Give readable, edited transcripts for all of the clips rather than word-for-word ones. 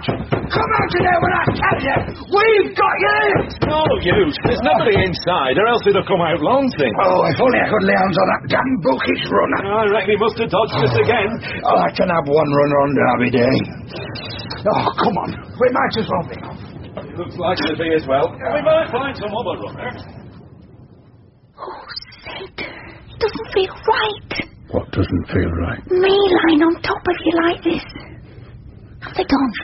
out! Come out of there when I tell you! We've got you! No use. There's nobody inside, or else he'd have come out lonesome. Oh, if only I could lay hands on that damn bookish runner. I reckon he must have dodged us again. Oh, I can have one runner on Derby Day. Oh, come on. We might as well be off. It looks like to be as well. We might find some other runner. Oh, Sid. It doesn't feel right. What doesn't feel right? Me lying on top of you like this. Have they gone?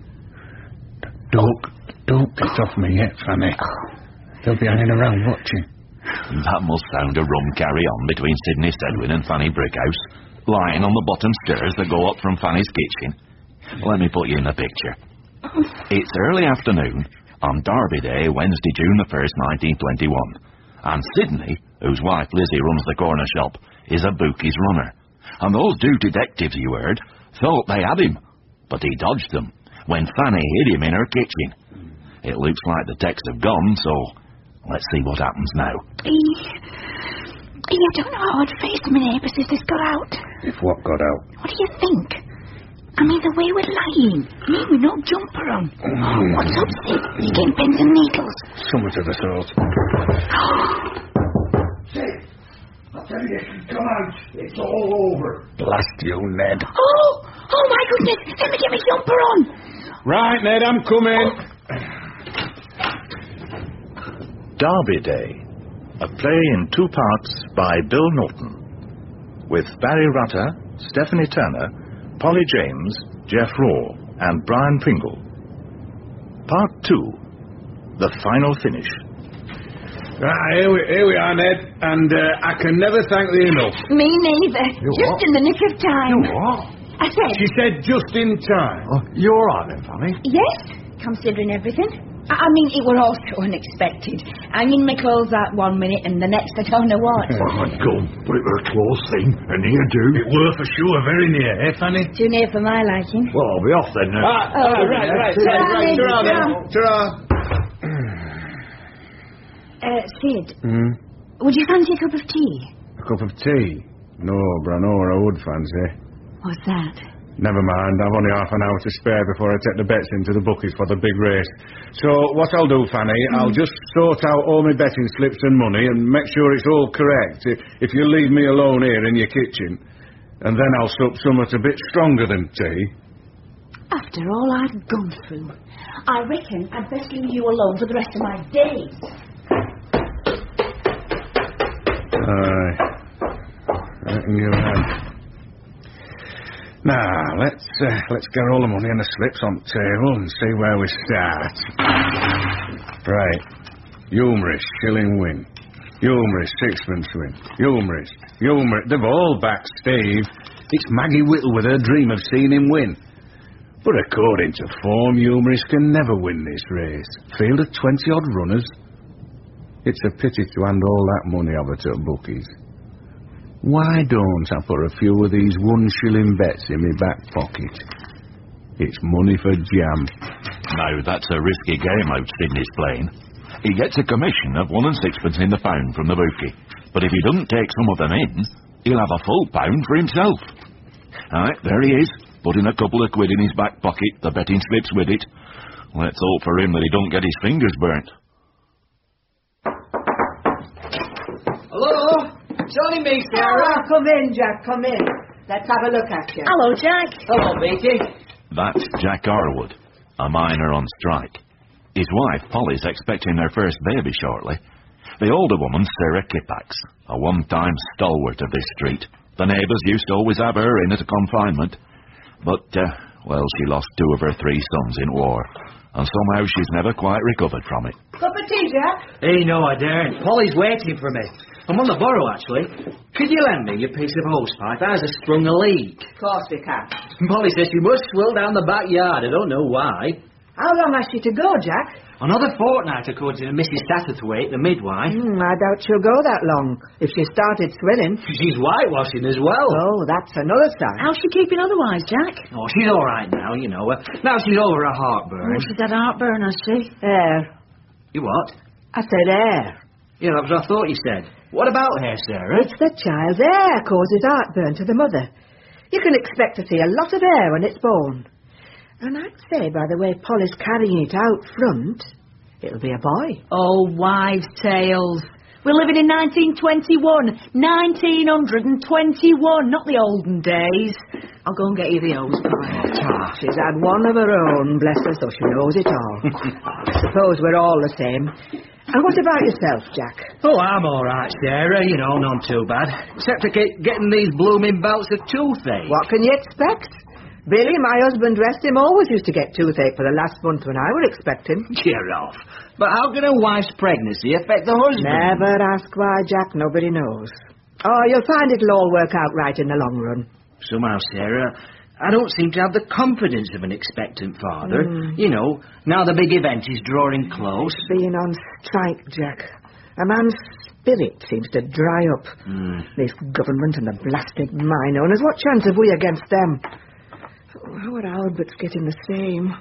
Don't get off me yet, Fanny. They'll be hanging around watching. That must sound a rum carry-on between Sidney Sedwin and Fanny Brickhouse, lying on the bottom stairs that go up from Fanny's kitchen. Let me put you in the picture. It's early afternoon on Derby Day, Wednesday, June the 1st, 1921, and Sidney, whose wife Lizzie runs the corner shop, is a bookies runner. And those two detectives you heard thought they had him, but he dodged them when Fanny hid him in her kitchen. It looks like the techs have gone, so let's see what happens now. I don't know how I'd face my neighbours if this got out. If what got out? What do you think? I mean, the way we're lying. Me with no jumper on. What's up, Sid? You getting pins and needles? Somewhat of the sort. Sid, I tell you, come out. It's all over. Blast you, Ned. Oh my goodness. Let me get my jumper on. Right, Ned, I'm coming. Derby Day, a play in 2 parts by Bill Norton, with Barry Rutter, Stephanie Turner, Polly James, Jeff Raw, and Brian Pringle. Part 2, the final finish. Right, here we are, Ned, and I can never thank thee enough. Me neither. Just in the nick of time. You what? I said. She said just in time. Oh, you're all right then, Fanny? Yes, considering everything. I mean, it were all so unexpected. Hanging my clothes out one minute and the next I don't know what. Oh, God, but it were a close thing, and near do. It were for sure very near, eh, Fanny? Too near for my liking. Well, I'll be off then. Right. Ta-ra. Sid, would you fancy a cup of tea? A cup of tea? No, but I know what I would fancy. What's that? Never mind, I've only half an hour to spare before I take the bets into the bookies for the big race. So what I'll do, Fanny, I'll just sort out all my betting slips and money and make sure it's all correct, if you leave me alone here in your kitchen. And then I'll sup something a bit stronger than tea. After all I've gone through, I reckon I'd best leave you alone for the rest of my days. Aye. I reckon you're right. Now, let's get all the money and the slips on the table and see where we start. Right. Humorous, shilling win. Humorous, sixpence win. Humorous. They've all backed Steve. It's Maggie Whittle with her dream of seeing him win. But according to form, Humorous can never win this race. Field of 20-odd runners. It's a pity to hand all that money over to bookies. Why don't I put a few of these 1 shilling bets in my back pocket? It's money for jam. Now, that's a risky game out Sidney's playing. He gets a commission of 1 and 6pence in the pound from the bookie. But if he doesn't take some of them in, he'll have a full pound for himself. Right, there he is, putting a couple of quid in his back pocket, the betting slips with it. Let's hope for him that he don't get his fingers burnt. Hello? It's only me, Sarah. Come in, Jack, come in. Let's have a look at you. Hello, Jack. Hello, Beaky. That's Jack Arwood, a miner on strike. His wife, Polly's expecting their first baby shortly. The older woman's Sarah Kippax, a one-time stalwart of this street. The neighbours used to always have her in at a confinement. But, she lost 2 of her 3 sons in war. And somehow she's never quite recovered from it. Cup of tea, Jack? Hey, no, I daren't. Polly's waiting for me. I'm on the borough, actually. Could you lend me your piece of hosepipe? Ours has sprung a leak. Of course we can. Polly says she must swill down the backyard. I don't know why. How long has she to go, Jack? Another fortnight, according to Mrs. Satterthwaite, the midwife. I doubt she'll go that long, if she started swilling. She's whitewashing as well. Oh, that's another sign. How's she keeping otherwise, Jack? Oh, she's all right now, you know. Now she's over her heartburn. Oh, she's had heartburn, has she? Air. You what? I said air. Yeah, that was what I thought you said. What about her, Sarah? It's the child's air causes heartburn to the mother. You can expect to see a lot of air when it's born. And I'd say, by the way Polly's carrying it out front, it'll be a boy. Oh, wives' tales. We're living in 1921. 1921, not the olden days. I'll go and get you the hose pie. She's had one of her own, bless her, so she knows it all. I suppose we're all the same. And what about yourself, Jack? Oh, I'm all right, Sarah. You know, none too bad. Except to keep getting these blooming bouts of toothache. What can you expect? Billy, my husband, rest him, always used to get toothache for the last month when I would expect him. Cheer off. But how can a wife's pregnancy affect the husband? Never ask why, Jack. Nobody knows. Oh, you'll find it'll all work out right in the long run. Somehow, Sarah, I don't seem to have the confidence of an expectant father. You know, now the big event is drawing close. Being on strike, Jack. A man's spirit seems to dry up. This government and the blasted mine owners, what chance have we against them? How are Albert's getting the same?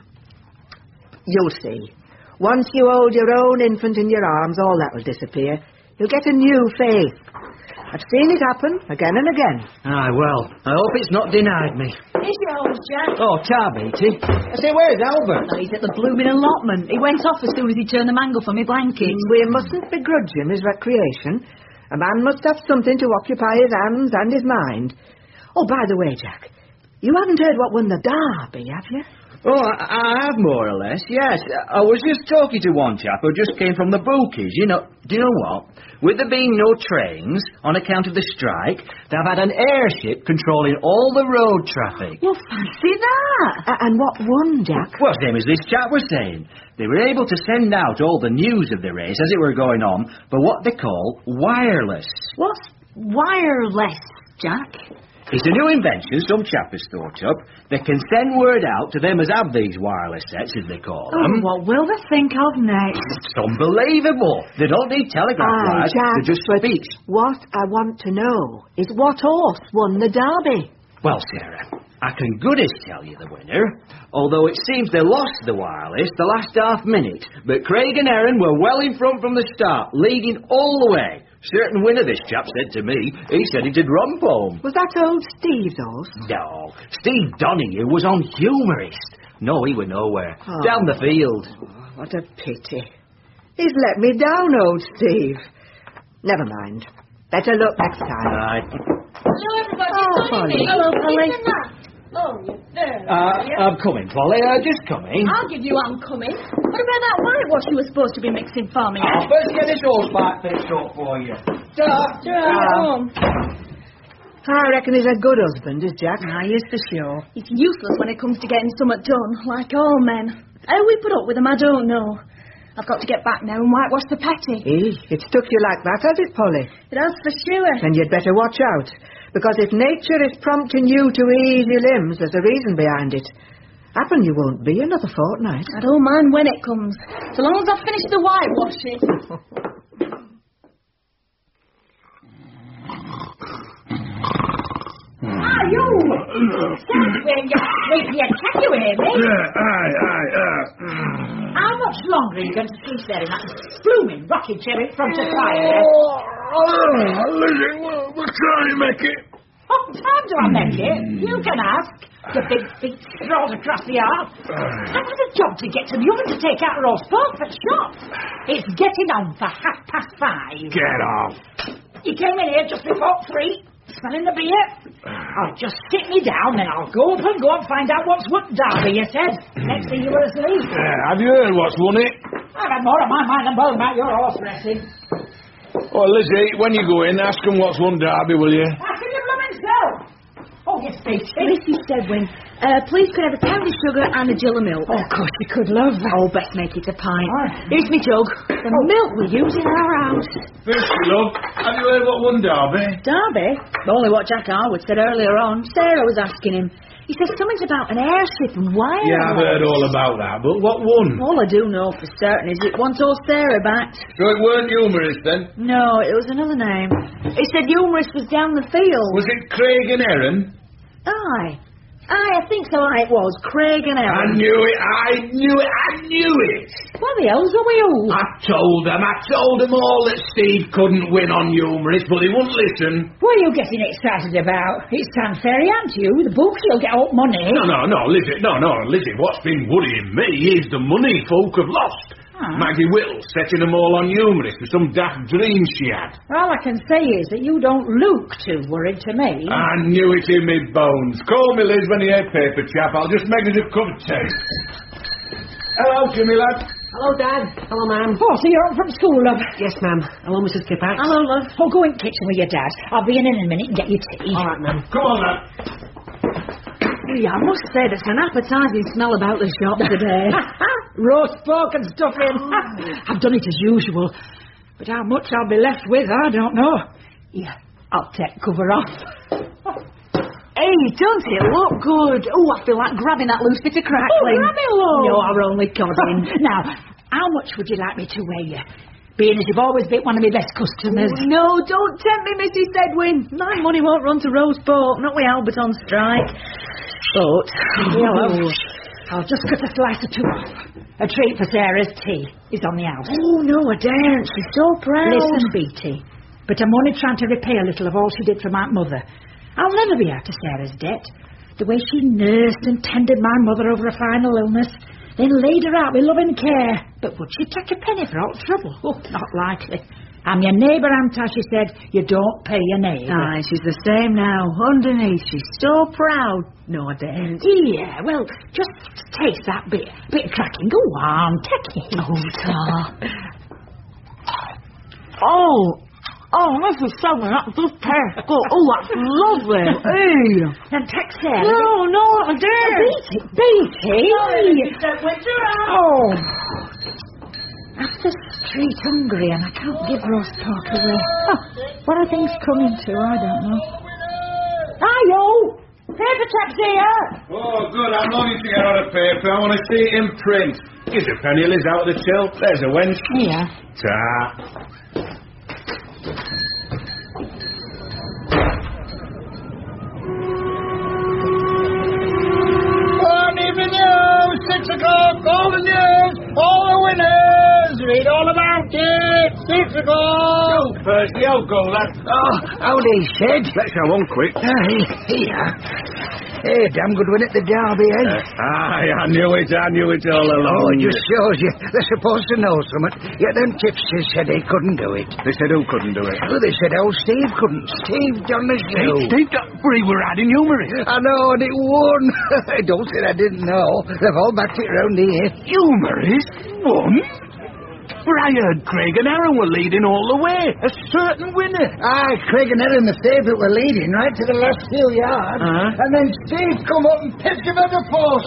You'll see. Once you hold your own infant in your arms, all that will disappear. You'll get a new faith. I've seen it happen again and again. Aye, well, I hope it's not denied me. Here's your hose, Jack. Oh, tar, Beatty. I say, where's Albert? Oh, he's at the blooming allotment. He went off as soon as he turned the mangle for me blanket. We mustn't begrudge him his recreation. A man must have something to occupy his hands and his mind. Oh, by the way, Jack, you haven't heard what won the Derby, have you? Oh, I have more or less, yes. I was just talking to one chap who just came from the bookies. You know, do you know what? With there being no trains on account of the strike, they've had an airship controlling all the road traffic. Well, fancy that. And what won, Jack? Well, same as this chap was saying. They were able to send out all the news of the race as it were going on, but what they call wireless. What's wireless, Jack? It's a new invention some chap has thought up. They can send word out to them as have these wireless sets, as they call them. What will they think of next? It's unbelievable. They don't need telegraph wires. Jack, They just speak. What I want to know is what horse won the Derby? Well, Sarah, I can goodies tell you the winner, although it seems they lost the wireless the last half minute. But Craig and Aaron were well in front from the start, leading all the way. Certain winner, this chap said to me. He said he'd rump home. Was that old Steve's horse? No, Steve Donahue was on Humorist. No, he were nowhere. Down the field. Oh, what a pity. He's let me down, old Steve. Never mind. Better luck next time. Right. Hello, everybody. Oh, Polly. Hello, Polly. Oh, there. I'm coming, Polly. Just coming. I'll give you I'm coming. What about that whitewash you were supposed to be mixing for me? I'll first get this horse pipe fixed up for you. Home. I reckon he's a good husband, is Jack? He is for sure. He's useless when it comes to getting something done, like all men. How we put up with him, I don't know. I've got to get back now and whitewash the petty. It's took you like that, has it, Polly? It has for sure. Then you'd better watch out. Because if nature is prompting you to ease your limbs, there's a reason behind it. Happen you won't be another fortnight. I don't mind when it comes, so long as I finish the whitewashing. You! When you sleep here, can you hear me? How much longer are you going to sleep there in that blooming rocking chair in front of fire? Lizzie, we'll try and make it. What time do I make it? You can ask. The big feet sprawled across the yard. I've had a job to get to the oven to take out roast pork for shop. It's getting on for 5:30. Get off. You came in here just before 3, smelling the beer. Oh, just sit me down, then I'll go up and find out what's won Derby, you said. Next thing you were asleep. Have you heard what's won it? I've had more on my mind than both about your horse racing. Oh, Lizzie, when you go in, ask them what's won Derby, will you? Ask him your blooming self. Oh, yes, Beatty. Mrs. Sedwin, please could I have a pound of sugar and a gill of milk? Oh, of course you could, love. Oh, best make it a pint. Here's me jug. The milk we use in our house. First, love, have you heard what won Derby? Derby? Only what Jack Harwood said earlier on. Sarah was asking him. He said something about an airship and wire. Yeah, I've heard all about that, but what won? All I do know for certain is it once old Sarah backed. So it weren't Humorist then? No, it was another name. He said Humorist was down the field. Was it Craig and Aaron? Aye. I think so it was. Craig and I Aaron. knew it! What the hell's up with you? I told them all that Steve couldn't win on humorist, but they wouldn't listen. What are you getting excited about? It's Sam Ferry, aren't you? The books, you'll get up money. No, Lizzie, what's been worrying me is the money folk have lost. Maggie Whittle setting them all on humorist with some daft dream she had. All I can say is that you don't look too worried to me. I knew it in me bones. Call me, Liz, when you hear paper, chap. I'll just make us a cup of tea. Hello, Jimmy, lad. Hello, Dad. Hello, Ma'am. Oh, so you're up from school, love? Yes, Ma'am. Hello, Mrs. Kippax. Hello, love. Oh, go in the kitchen with your dad. I'll be in a minute and get you tea. All right, Ma'am. Come on, lad. I must say there's an appetising smell about the shop today. Roast pork and stuffing. I've done it as usual. But how much I'll be left with, I don't know. Yeah, I'll take cover off. Hey, don't it look good? Oh, I feel like grabbing that loose bit of crackling. Oh, grab it, love. No, I'm only codding. Now, how much would you like me to weigh you? Being as you've always been one of my best customers. Oh, no, don't tempt me, Mrs. Edwin. My money won't run to roast pork, not with Albert on strike. But, I'll just cut a slice or two off. A treat for Sarah's tea is on the house. oh, no, I daren't. She's so proud. Listen, Beatty, but I'm only trying to repay a little of all she did for my mother. I'll never be out of Sarah's debt. The way she nursed and tended my mother over a final illness, then laid her out with loving care. But would she take a penny for all trouble? Oh, not likely. I'm your neighbour, ain't I? She said, you don't pay your neighbour. Aye, she's the same now. Underneath, she's so proud. No, I daren't. Yeah, well, just taste that bit of cracking. Go on, take it. Oh, Tar. Oh, this is something that just tastes good. Oh, that's lovely. Hey. And take Sarah. No, I daren't. Beatty. Oh. After street hungry and I can't give roast pork away. Oh, what are things coming to? I don't know. Hi-yo! Paper chap's here! Oh, good. I'm longing to get on a paper. I want to see it in print. Here's a penny, Liz, out of the till. There's a wench. Here. Ta. Evening news, 6 o'clock, all the news, all the winners, read all about it, 6 o'clock. Percy, I'll go, lad. Oh, howdy, Sid. Let's have one quick. Here. Hey, damn good win at the Derby, eh? I knew it all along. Oh, it just shows you. They're supposed to know something. Yet them tipsters said they couldn't do it. They said who couldn't do it? Oh, they said old Steve couldn't. Steve done the show. Steve, we were adding humorist. I know, and it won. Don't say I didn't know. They've all backed it round here. Humorist? Won? For I heard Craig and Aaron were leading all the way. A certain winner. Aye, Craig and Aaron, the favourite, were leading right to the last few yards. And then Steve come up and picked him at the post.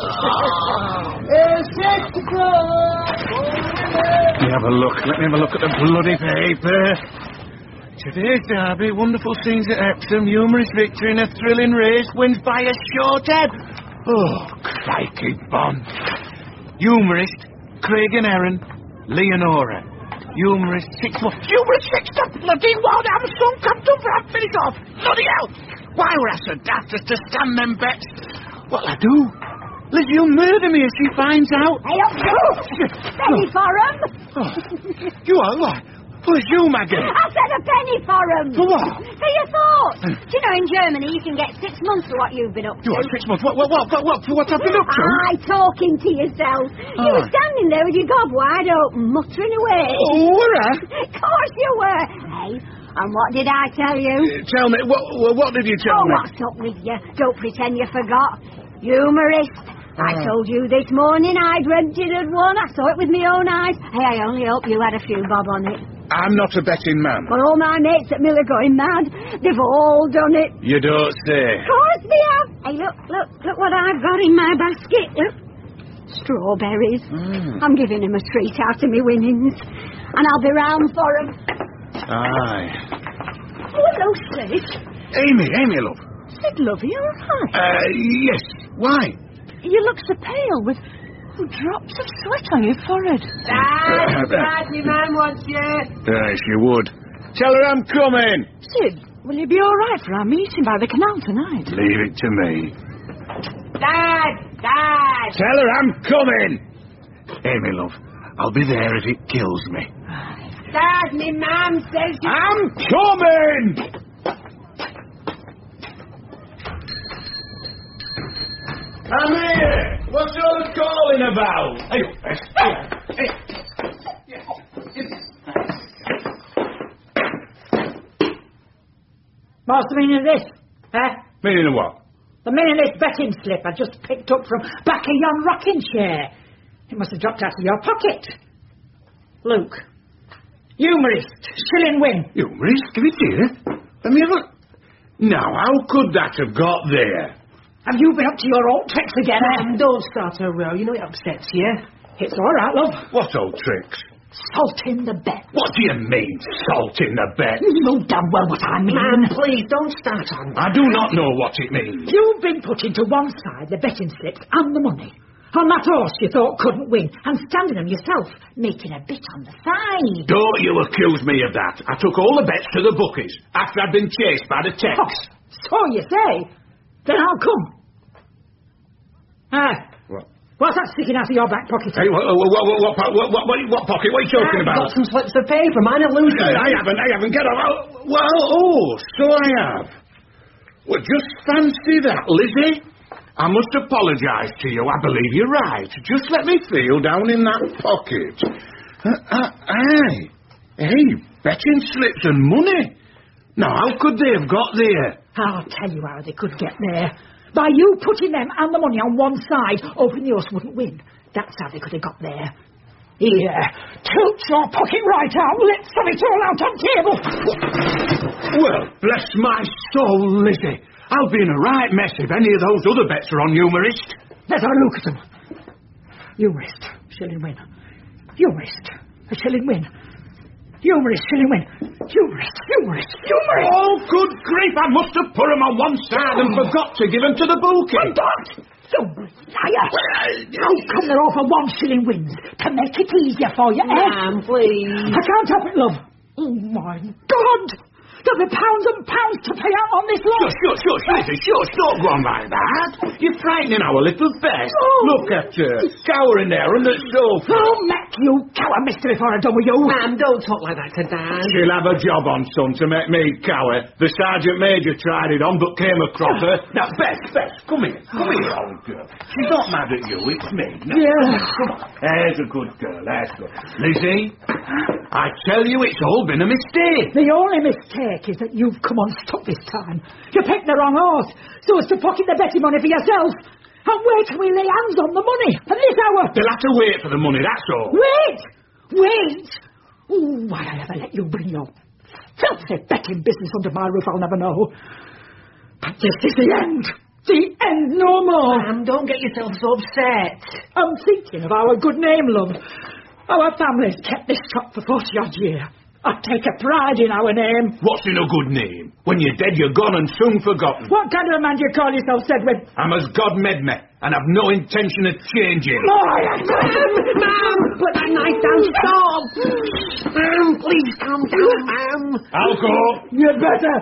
6 o'clock. Let me have a look at the bloody paper. Today's derby, wonderful scenes at Epsom, humorous victory in a thrilling race, wins by a short head. Oh, crikey, Bon. Humorist, Craig and Aaron, Leonora. Humorist, 6 months. Humorist, 6 to bloody wild. I'm so come to for a finish off. Bloody hell. Why were I so daft as to stand them bets? What'll I do? Liz, you'll murder me if she finds out. Hey, up, penny for 'em. Oh, you are what? Who's you, Maggie? I said a penny for 'em. For what? For your thoughts. Do you know in Germany you can get 6 months for what you've been up to? You are 6 months? What? For what I've been up to? Aye, talking to yourself. You were standing there with your gob wide open, muttering away. Oh, were I? Of course you were. Hey, and what did I tell you? Tell me, what did you tell me? What's up with you? Don't pretend you forgot. Humorist. I told you this morning I dreamt it had won. I saw it with my own eyes. Hey, I only hope you had a few bob on it. I'm not a betting man. Well, all my mates at Mill are going mad. They've all done it. You don't say. Of course they have. Hey, look what I've got in my basket. Look. Strawberries. I'm giving him a treat out of my winnings. And I'll be round for 'em. Aye. Oh, hello, Sid. Amy, love. Sid, love, are you all right? Yes. Why? You look so pale with drops of sweat on your forehead. Dad, your man wants you. Yes, you would. Tell her I'm coming. Sid, will you be all right for our meeting by the canal tonight? Leave it to me. Dad! Tell her I'm coming. Amy, love, I'll be there if it kills me. Dad, me mum says you... I'm coming! I'm here! What's all the calling about? What's the meaning of this? Meaning of what? The meaning of this betting slip I just picked up from back of yon rocking chair. It must have dropped out of your pocket. Luke. Humorist. Shilling win. Humorist? Give it here. Let me have a... Now, how could that have got there? Have you been up to your old tricks again? Don't start a row. You know it upsets you. It's all right, love. What old tricks? Salting the bet. What do you mean, salting the bet? You know damn well what I mean. Ma'am, please, don't start on that. I do not know what it means. You've been putting to one side the betting slips and the money. On that horse you thought couldn't win, and standing them yourself, making a bit on the side. Don't you accuse me of that. I took all the bets to the bookies after I'd been chased by the Tex. Oh, so you say? Then I'll come. What? What's that sticking out of your back pocket? Hey, what pocket? What are you talking I've about? got some slips of paper. Mine are loose. I haven't. Get off. So I have. Well, just fancy that, Lizzie. I must apologise to you. I believe you're right. Just let me feel down in that pocket. Aye. Hey, betting slips and money. Now, how could they have got there? I'll tell you how they could get there. By you putting them and the money on one side, hoping the horse wouldn't win. That's how they could have got there. Here, tilt your pocket right out. Let's have it all out on table. Well, bless my soul, Lizzie. I'll be in a right mess if any of those other bets are on Humorist. Let's have a look at them. Humorist, shilling win. Humorist, a shilling win. Humorist, shilling win. Humorist. Oh, good grief, I must have put them on one side and forgot to give them to the bookie. Forgot? You liar. How come they're all for 1 shilling wins? To make it easier for you, Ma'am, please. I can't help it, love. Oh, my God. There'll be pounds and pounds to pay out on this lot. Shush, Lizzie, shush, don't go on like that. You're frightening our little Bess. Oh. Look at her, cowering there on the sofa. I'll make you cower, mister, before I'm done with you. Ma'am, don't talk like that to Dad. She'll have a job on, son, to make me cower. The Sergeant Major tried it on, but came across her. Now, Bess, come here, old girl. She's not mad at you, it's me. Now, come on. There's a good girl, that's good. Lizzie, I tell you, it's all been a mistake. The only mistake is that you've come unstuck this time. You picked the wrong horse, so as to pocket the betting money for yourself. And wait till we lay hands on the money at this hour. They'll have to wait for the money, that's all. Wait! Ooh, why I ever let you bring your filthy betting business under my roof, I'll never know. But this is the end. The end, no more. Ma'am, don't get yourself so upset. I'm thinking of our good name, love. Our family's kept this shop for 40-odd years. I take a pride in our name. What's in a good name? When you're dead, you're gone and soon forgotten. What kind of a man do you call yourself, Sedwin? I'm as God made me, and I've no intention of changing. Ma'am, put that knife down. Stop. Ma'am, please calm down, ma'am. I'll go. You'd better.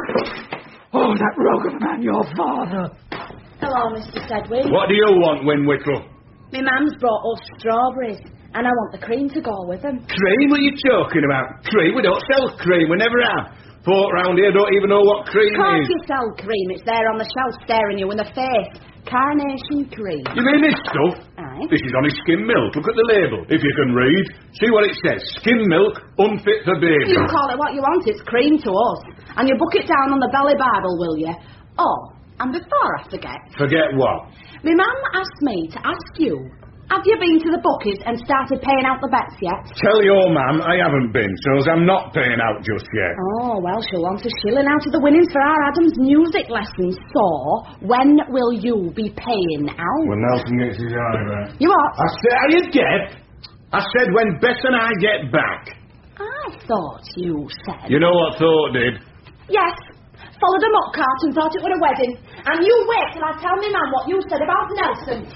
Oh, that rogue of a man, your father. Hello, Mr. Sedwin. What do you want, Win Whittle? My mum's brought us strawberries, and I want the cream to go with them. Cream? What are you talking about? Cream? We don't sell cream. We never have. Folk round here don't even know what cream Of course is. you sell cream. It's there on the shelf staring you in the face. Carnation cream. You mean this stuff? Aye. This is only skim milk. Look at the label. If you can read, see what it says. Skim milk, unfit for babies. You call it what you want. It's cream to us. And you book it down on the belly Bible, will you? Oh, and before I forget... Forget what? My mum asked me to ask you... Have you been to the bookies and started paying out the bets yet? Tell your ma'am I haven't been, so I'm not paying out just yet. Oh, well, she'll want a shilling out of the winnings for our Adam's music lessons. So, when will you be paying out? When Nelson gets his eye back. You what? I said, are you deaf? I said when Bess and I get back. I thought you said... You know what thought did? Yes. Followed a muck cart and thought it was a wedding. And you wait till I tell me man what you said about Nelson.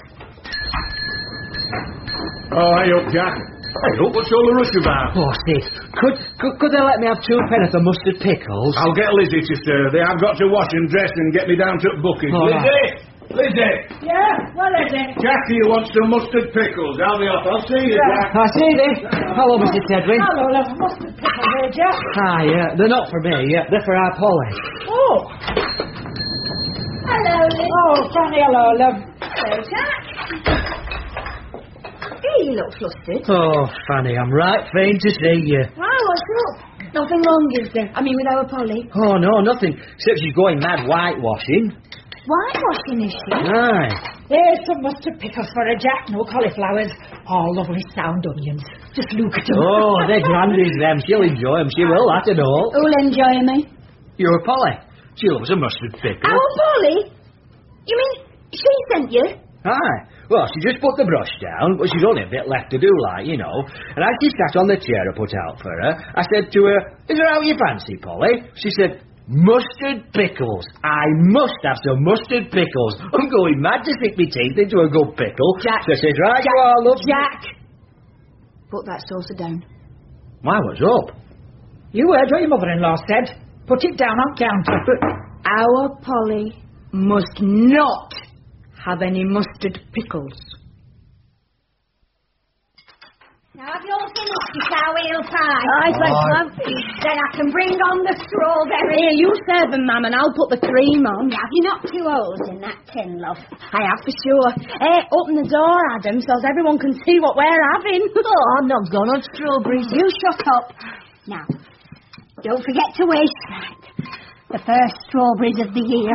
Oh, hey up, Jack. Hey up, what's all the rush about? Oh, sis, could they let me have 2 pennies of mustard pickles? I'll get Lizzie to serve. I've got to wash and dress and get me down to the bookies. Oh, Lizzie! Lizzie! Yeah, what is it? Jackie wants some mustard pickles. I'll be off. I'll see you, Jack. I see this. Hello, Mr. Tedwin. Hello, love. Mustard pickles there, Jack. Hi, they're not for me. They're for our Polly. Oh. Hello, Liz. Oh, Fanny, hello, love. Hello, Jack. Hey, you look flustered. Oh, Fanny, I'm right fain to see you. Why, what's up? Nothing wrong, is there? I mean, with our Polly. Oh, no, nothing. Except she's going mad whitewashing. Whitewashing, is she? Aye. There's some mustard pickles for her, Jack. No cauliflowers. Oh, lovely sound onions. Just look at them. Oh, they're grandies, them. She'll enjoy them. She will, that and all. Who'll enjoy me? Your Polly. She loves a mustard pickle. Our Polly? You mean she sent you? Aye. Well, she just put the brush down, but she's only a bit left to do, like, you know. And as she sat on the chair I put out for her, I said to her, "Is there out you fancy, Polly?" She said, "Mustard pickles. I must have some mustard pickles. I'm going mad to stick my teeth into a good pickle." Jack. So I said, "Right, Jack, you are, love." Jack. Put that saucer down. Why, what's up? You heard what your mother-in-law said. Put it down on counter. Our Polly must not have any mustard pickles. Now, have you all finished our eel pie? Aye, thanks, love. Then I can bring on the strawberry. Here, you serve them, ma'am, and I'll put the cream on. Have you knocked 2 holes in that tin, love? I have for sure. Hey, open the door, Adam, so everyone can see what we're having. Oh, I'm not gonna have strawberries. You shut up. Now, don't forget to waste the first strawberries of the year.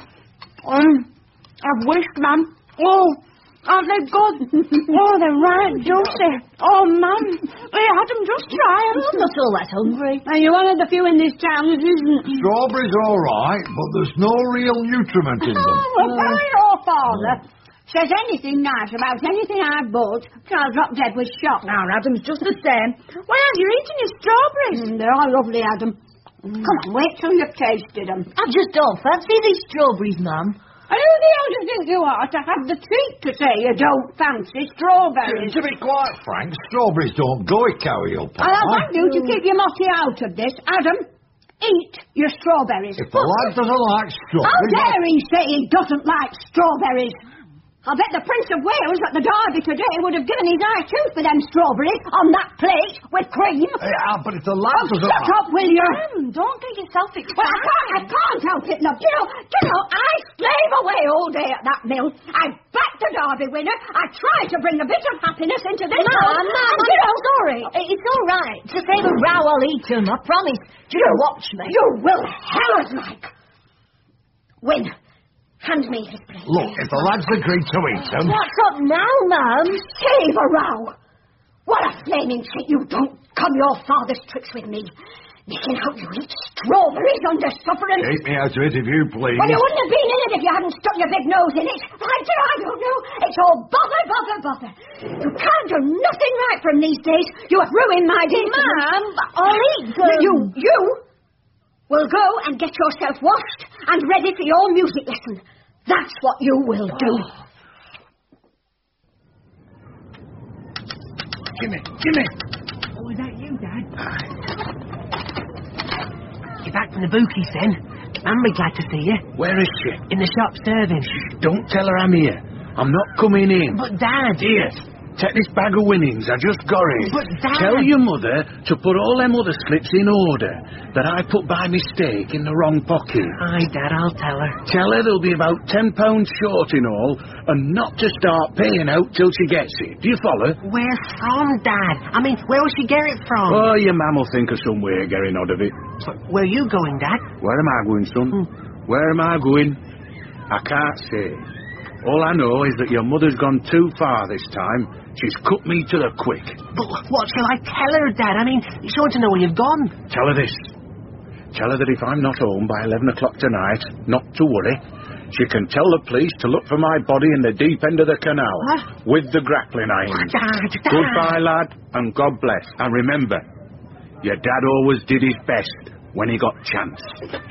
I've wished, ma'am. Oh, aren't they good? Oh, they're right juicy. Oh, ma'am. Hey, Adam, just try them. I'm not all that hungry. And you wanted a few in this town, isn't it? Strawberries all right, but there's no real nutriment in them. Well, why your father says anything nice about anything I bought, I'll drop dead with shock. Now, Adam's just the same. Why aren't you eating your strawberries? They are lovely, Adam. Come on, wait till you've tasted them. I just don't fancy these strawberries, ma'am. And who the hell do you think you are to have the cheek to say you don't fancy strawberries? To be quite frank, strawberries don't go with carry-up. I'll beg you to keep your motty out of this. Adam, eat your strawberries. If the lad doesn't like How strawberries... dare he say he doesn't like strawberries? I'll bet the Prince of Wales at the Derby today would have given his eye tooth for them strawberries on that plate with cream. but if the lad doesn't Shut up, will you? Don't get yourself Well, excited. I can't help it, love. Do you know, I slave away all day at that mill. I back the Derby winner. I try to bring a bit of happiness into this house. I'm sorry. It's all right. To save a row, I'll eat them. I promise. Just watch me. You will hell's like. Win. Hand me his plate. Look, if the lad's agreed to eat them... What's up now, ma'am? Save a row. What a flaming shame. You don't come your father's tricks with me. Making out you eat strawberries under suffering. Keep me out of it if you please. Well, you wouldn't have been in it if you hadn't stuck your big nose in it. Right, I don't know. It's all bother. You can't do nothing right from these days. You have ruined my day. Ma'am, I'll eat them. You will go and get yourself washed and ready for your music lesson. That's what you will do. Jimmy. Oh, is that you, Dad? You're back from the bookies then? I'll be glad to see you. Where is she? In the shop serving. Don't tell her I'm here. I'm not coming in. But, Dad... Here, take this bag of winnings. I just got it. But, Dad... Tell your mother to put all them other slips in order that I put by mistake in the wrong pocket. Aye, Dad, I'll tell her. Tell her there'll be about £10 short in all and not to start paying out till she gets it. Do you follow? Where from, Dad? I mean, where will she get it from? Oh, your mam will think of some way of getting out of it. But where are you going, Dad? Where am I going, son? Where am I going? I can't say. All I know is that your mother's gone too far this time. She's cut me to the quick. But what shall I tell her, Dad? I mean, she wants to know where you've gone. Tell her this. Tell her that if I'm not home by 11 o'clock tonight, not to worry. She can tell the police to look for my body in the deep end of the canal. What? With the grappling irons. Dad. Goodbye, lad, and God bless. And remember, your dad always did his best when he got chance.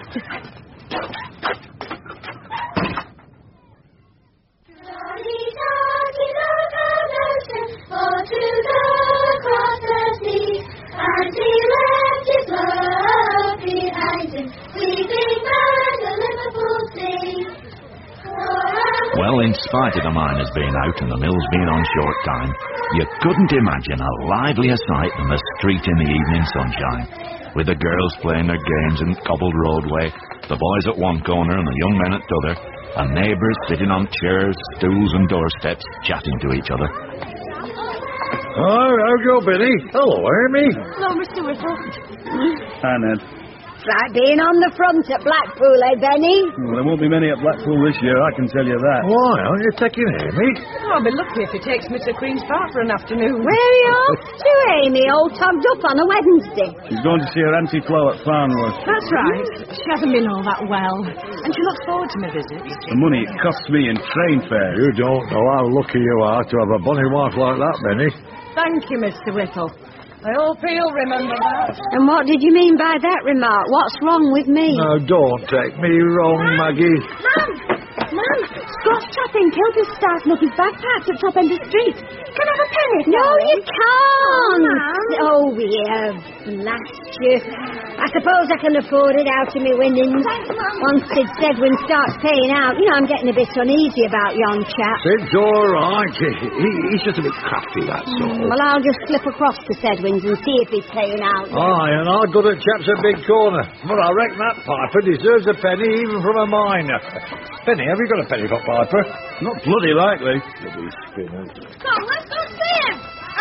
And he left his love behind him, leaving by the Liverpool sea. spite of the miners being out and the mills being on short time, you couldn't imagine a livelier sight than the street in the evening sunshine, with the girls playing their games in the cobbled roadway, the boys at one corner and the young men at the other, and neighbours sitting on chairs, stools and doorsteps chatting to each other. Oh, how'd you, Benny? Hello, Amy. Hello, Mr. Whittle. Hi, Ned. Like being on the front at Blackpool, eh, Benny? Well, there won't be many at Blackpool this year, I can tell you that. Why, aren't you taking Amy? Oh, I'll be lucky if he takes me to Queen's Park for an afternoon. Where are you off to, Amy? All togged up on a Wednesday. She's going to see her Auntie Flo at Farnworth. That's right. She hasn't been all that well, and she looks forward to my visit. The money it costs me in train fare. You don't know how lucky you are to have a bonny wife like that, Benny. Thank you, Mr. Whittle. I hope he'll remember that. And what did you mean by that remark? What's wrong with me? Now, don't take me wrong, Maggie. Ma'am, Scott's trapping Kilda's starting up his bagpipes at top end of the street. Can I have a penny? No, you can't. Oh, yeah, blast you. I suppose I can afford it out of my winnings. Once Sid Sedwin starts paying out, you know, I'm getting a bit uneasy about yon chap. Sid's all right. He's just a bit crafty, that's all. Well, I'll just slip across to Sedwin's and see if he's paying out. Aye, and I'll go to chaps at Big Corner. But I reckon that piper deserves a penny even from a miner. Penny, have you got a penny for Piper? Not bloody likely. Bloody spinners. Come, let's go see him.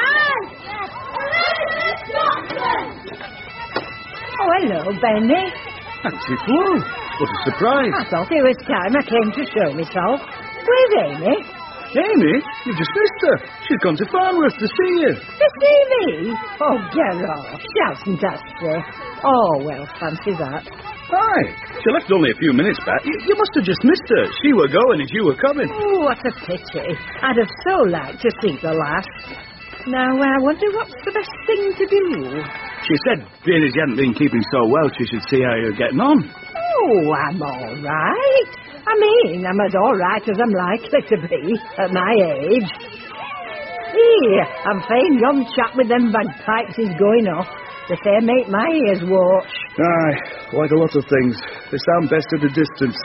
Oh, hello, Benny. Auntie Flo. What a surprise. I thought it was time I came to show myself. Where's Amy? Amy, you just missed her. She's gone to Farnworth to see you. To see me? Oh, get off. She hasn't asked her. Oh, well, fancy that. Hi. She left only a few minutes back. You must have just missed her. She were going as you were coming. Oh, what a pity. I'd have so liked to see the lass. Now, I wonder what's the best thing to do. She said, being as you hadn't been keeping so well, she should see how you're getting on. Oh, I'm all right. I mean, I'm as all right as I'm likely to be at my age. Here, I'm fain yon chap with them bagpipes is going off. They say make my ears watch. Aye, like a lot of things. They sound best at a distance.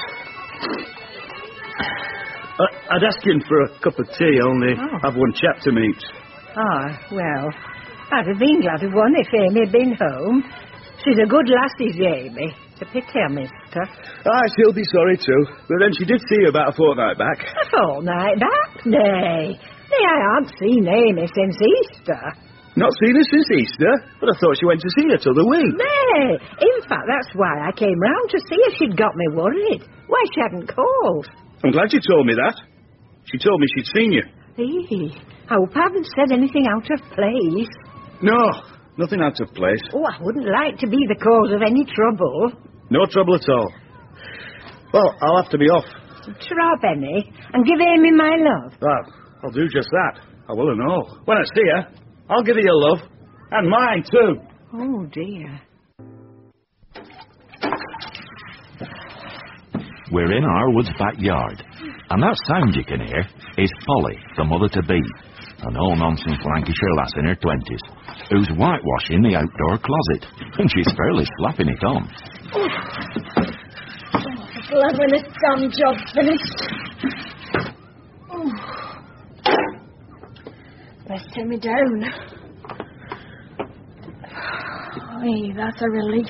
I'd ask him for a cup of tea, only I've one chap to meet. Ah, well, I'd have been glad of one if Amy had been home. She's a good lassie, Amy. It's a pity I missed her. Aye, she'll be sorry too. But then she did see you about a fortnight back. A fortnight back? Nay, I haven't seen Amy since Easter. Not seen her since Easter? But I thought she went to see her t'other week. Nay, in fact, that's why I came round to see if she'd got me worried. Why she hadn't called. I'm glad you told me that. She told me she'd seen you. I hope I haven't said anything out of place. No, nothing out of place. Oh, I wouldn't like to be the cause of any trouble. No trouble at all. Well, I'll have to be off. Ta-ra, Benny, and give Amy my love. Well, I'll do just that. I will and all. When I see her, I'll give her your love. And mine, too. Oh, dear. We're in our wood's backyard, and that sound you can hear is Polly, the mother-to-be, a no-nonsense Lancashire lass in her 20s, who's whitewashing the outdoor closet, and she's fairly slapping it on. Glad when this damn job's finished. Best turn me down. Hey, that's a relief.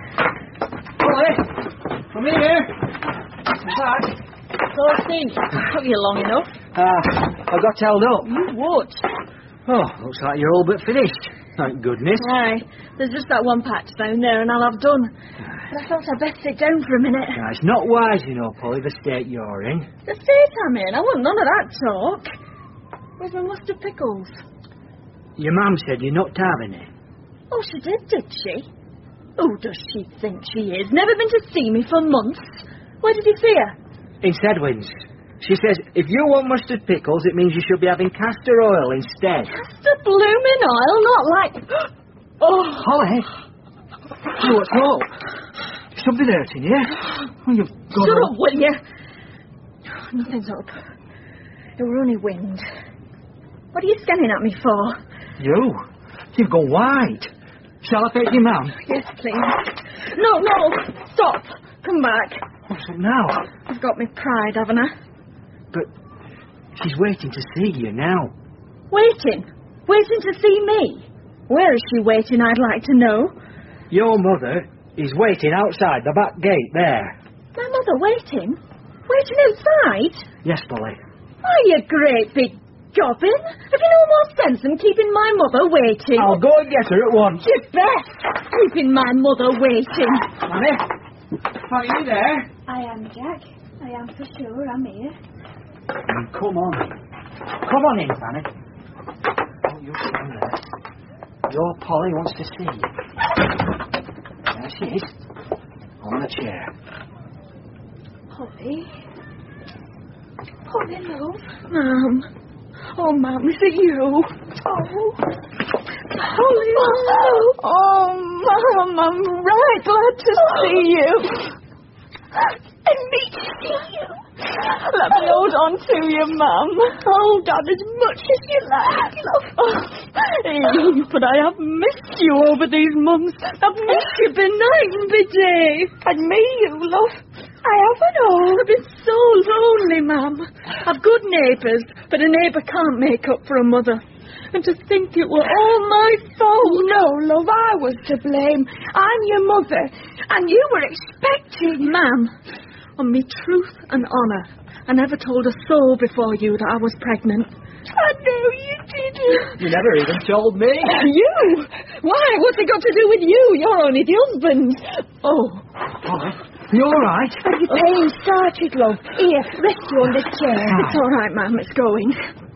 Polly, come in here. Back. So, Steve, took you long enough. I got held up. You would. Oh, looks like you're all but finished. Thank goodness. Aye, there's just that one patch down there and I'll have done. But I thought I'd best sit down for a minute. Nah, it's not wise, you know, Polly, the state you're in. The state I'm in? I want none of that talk. Where's my mustard pickles? Your mum said you're not having it. Oh, she did she? Who does she think she is? Never been to see me for months. Where did you see her? In Sedwin's. She says if you want mustard pickles, it means you should be having castor oil instead. Castor blooming oil? Not like... Oh! Polly! Oh, what's wrong? Is something hurting you? Oh, you've got Shut up, will you? Nothing's up. It were only wind. What are you scanning at me for? You've gone white. Shall I fetch your mum? Yes, please. No, stop. Come back. What's up now? I've got my pride, haven't I? But She's waiting to see you now. Waiting? Waiting to see me? Where is she waiting, I'd like to know? Your mother is waiting outside the back gate there. My mother waiting? Waiting outside? Yes, Polly. Why, you great big gobbin? Have you no more sense than keeping my mother waiting? I'll go and get her at once. You bet! Keeping my mother waiting. Fanny? Fanny, you there? I am, Jack. I am for sure. I'm here. Come on. Come on in, Fanny. Don't you stand there. Your Polly wants to see you. There she is. On the chair. Polly? Polly, love? Mum. Oh, Mum, is it you? Oh. Polly, love. Oh, Mum, I'm right glad to see you. And me to see you. Let me hold on to you, Mum. Hold on as much as you like, love. Oh, but I have missed you over these months. I've missed you by night and by day. And me, you, love. I haven't all. I've been so lonely, Mum. I've good neighbours, but a neighbour can't make up for a mother. And to think it were all my fault. No, love, I was to blame. I'm your mother, and you were expecting. Ma'am, on me truth and honour, I never told a soul before you that I was pregnant. I know you didn't. You never even told me. You? Why? What's it got to do with you? You're only the husband. Oh. Polly, you all right? Have your pain started, love? Here, rest you on this chair. It's all right, ma'am. It's going.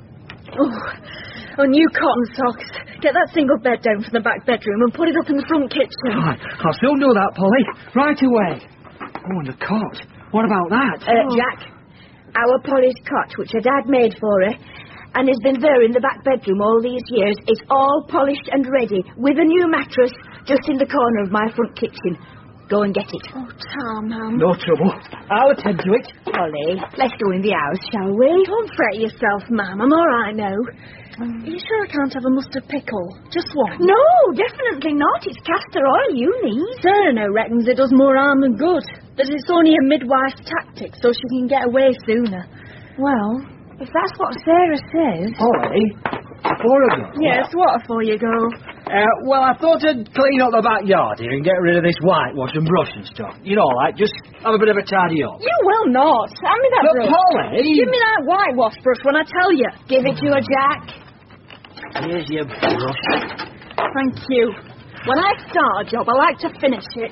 Oh, new cotton socks. Get that single bed down from the back bedroom and put it up in the front kitchen. Right, I'll soon do that, Polly. Right away. Oh, and the cot. What about that? Jack, our Polly's cot, which her dad made for her, and has been there in the back bedroom all these years, is all polished and ready, with a new mattress, just in the corner of my front kitchen. Go and get it. Oh, Tom, Mum. No trouble. I'll attend to it. Polly, let's go in the house, shall we? Don't fret yourself, Ma'am. I'm all right now. Are you sure I can't have a mustard pickle? Just one? No, definitely not. It's castor oil you need. Sarah reckons it does more harm than good. That it's only a midwife's tactic so she can get away sooner. Well, if that's what Sarah says... Polly, before I go... Yes, what for you go? Well, I thought I'd clean up the backyard here and get rid of this whitewash and brush and stuff. You know, like, just have a bit of a tidy up. You will not. Hand me that But brush. Polly... Give me that whitewash brush when I tell you. Give it to her, Jack. Here's your brush. Thank you. When I start a job, I like to finish it.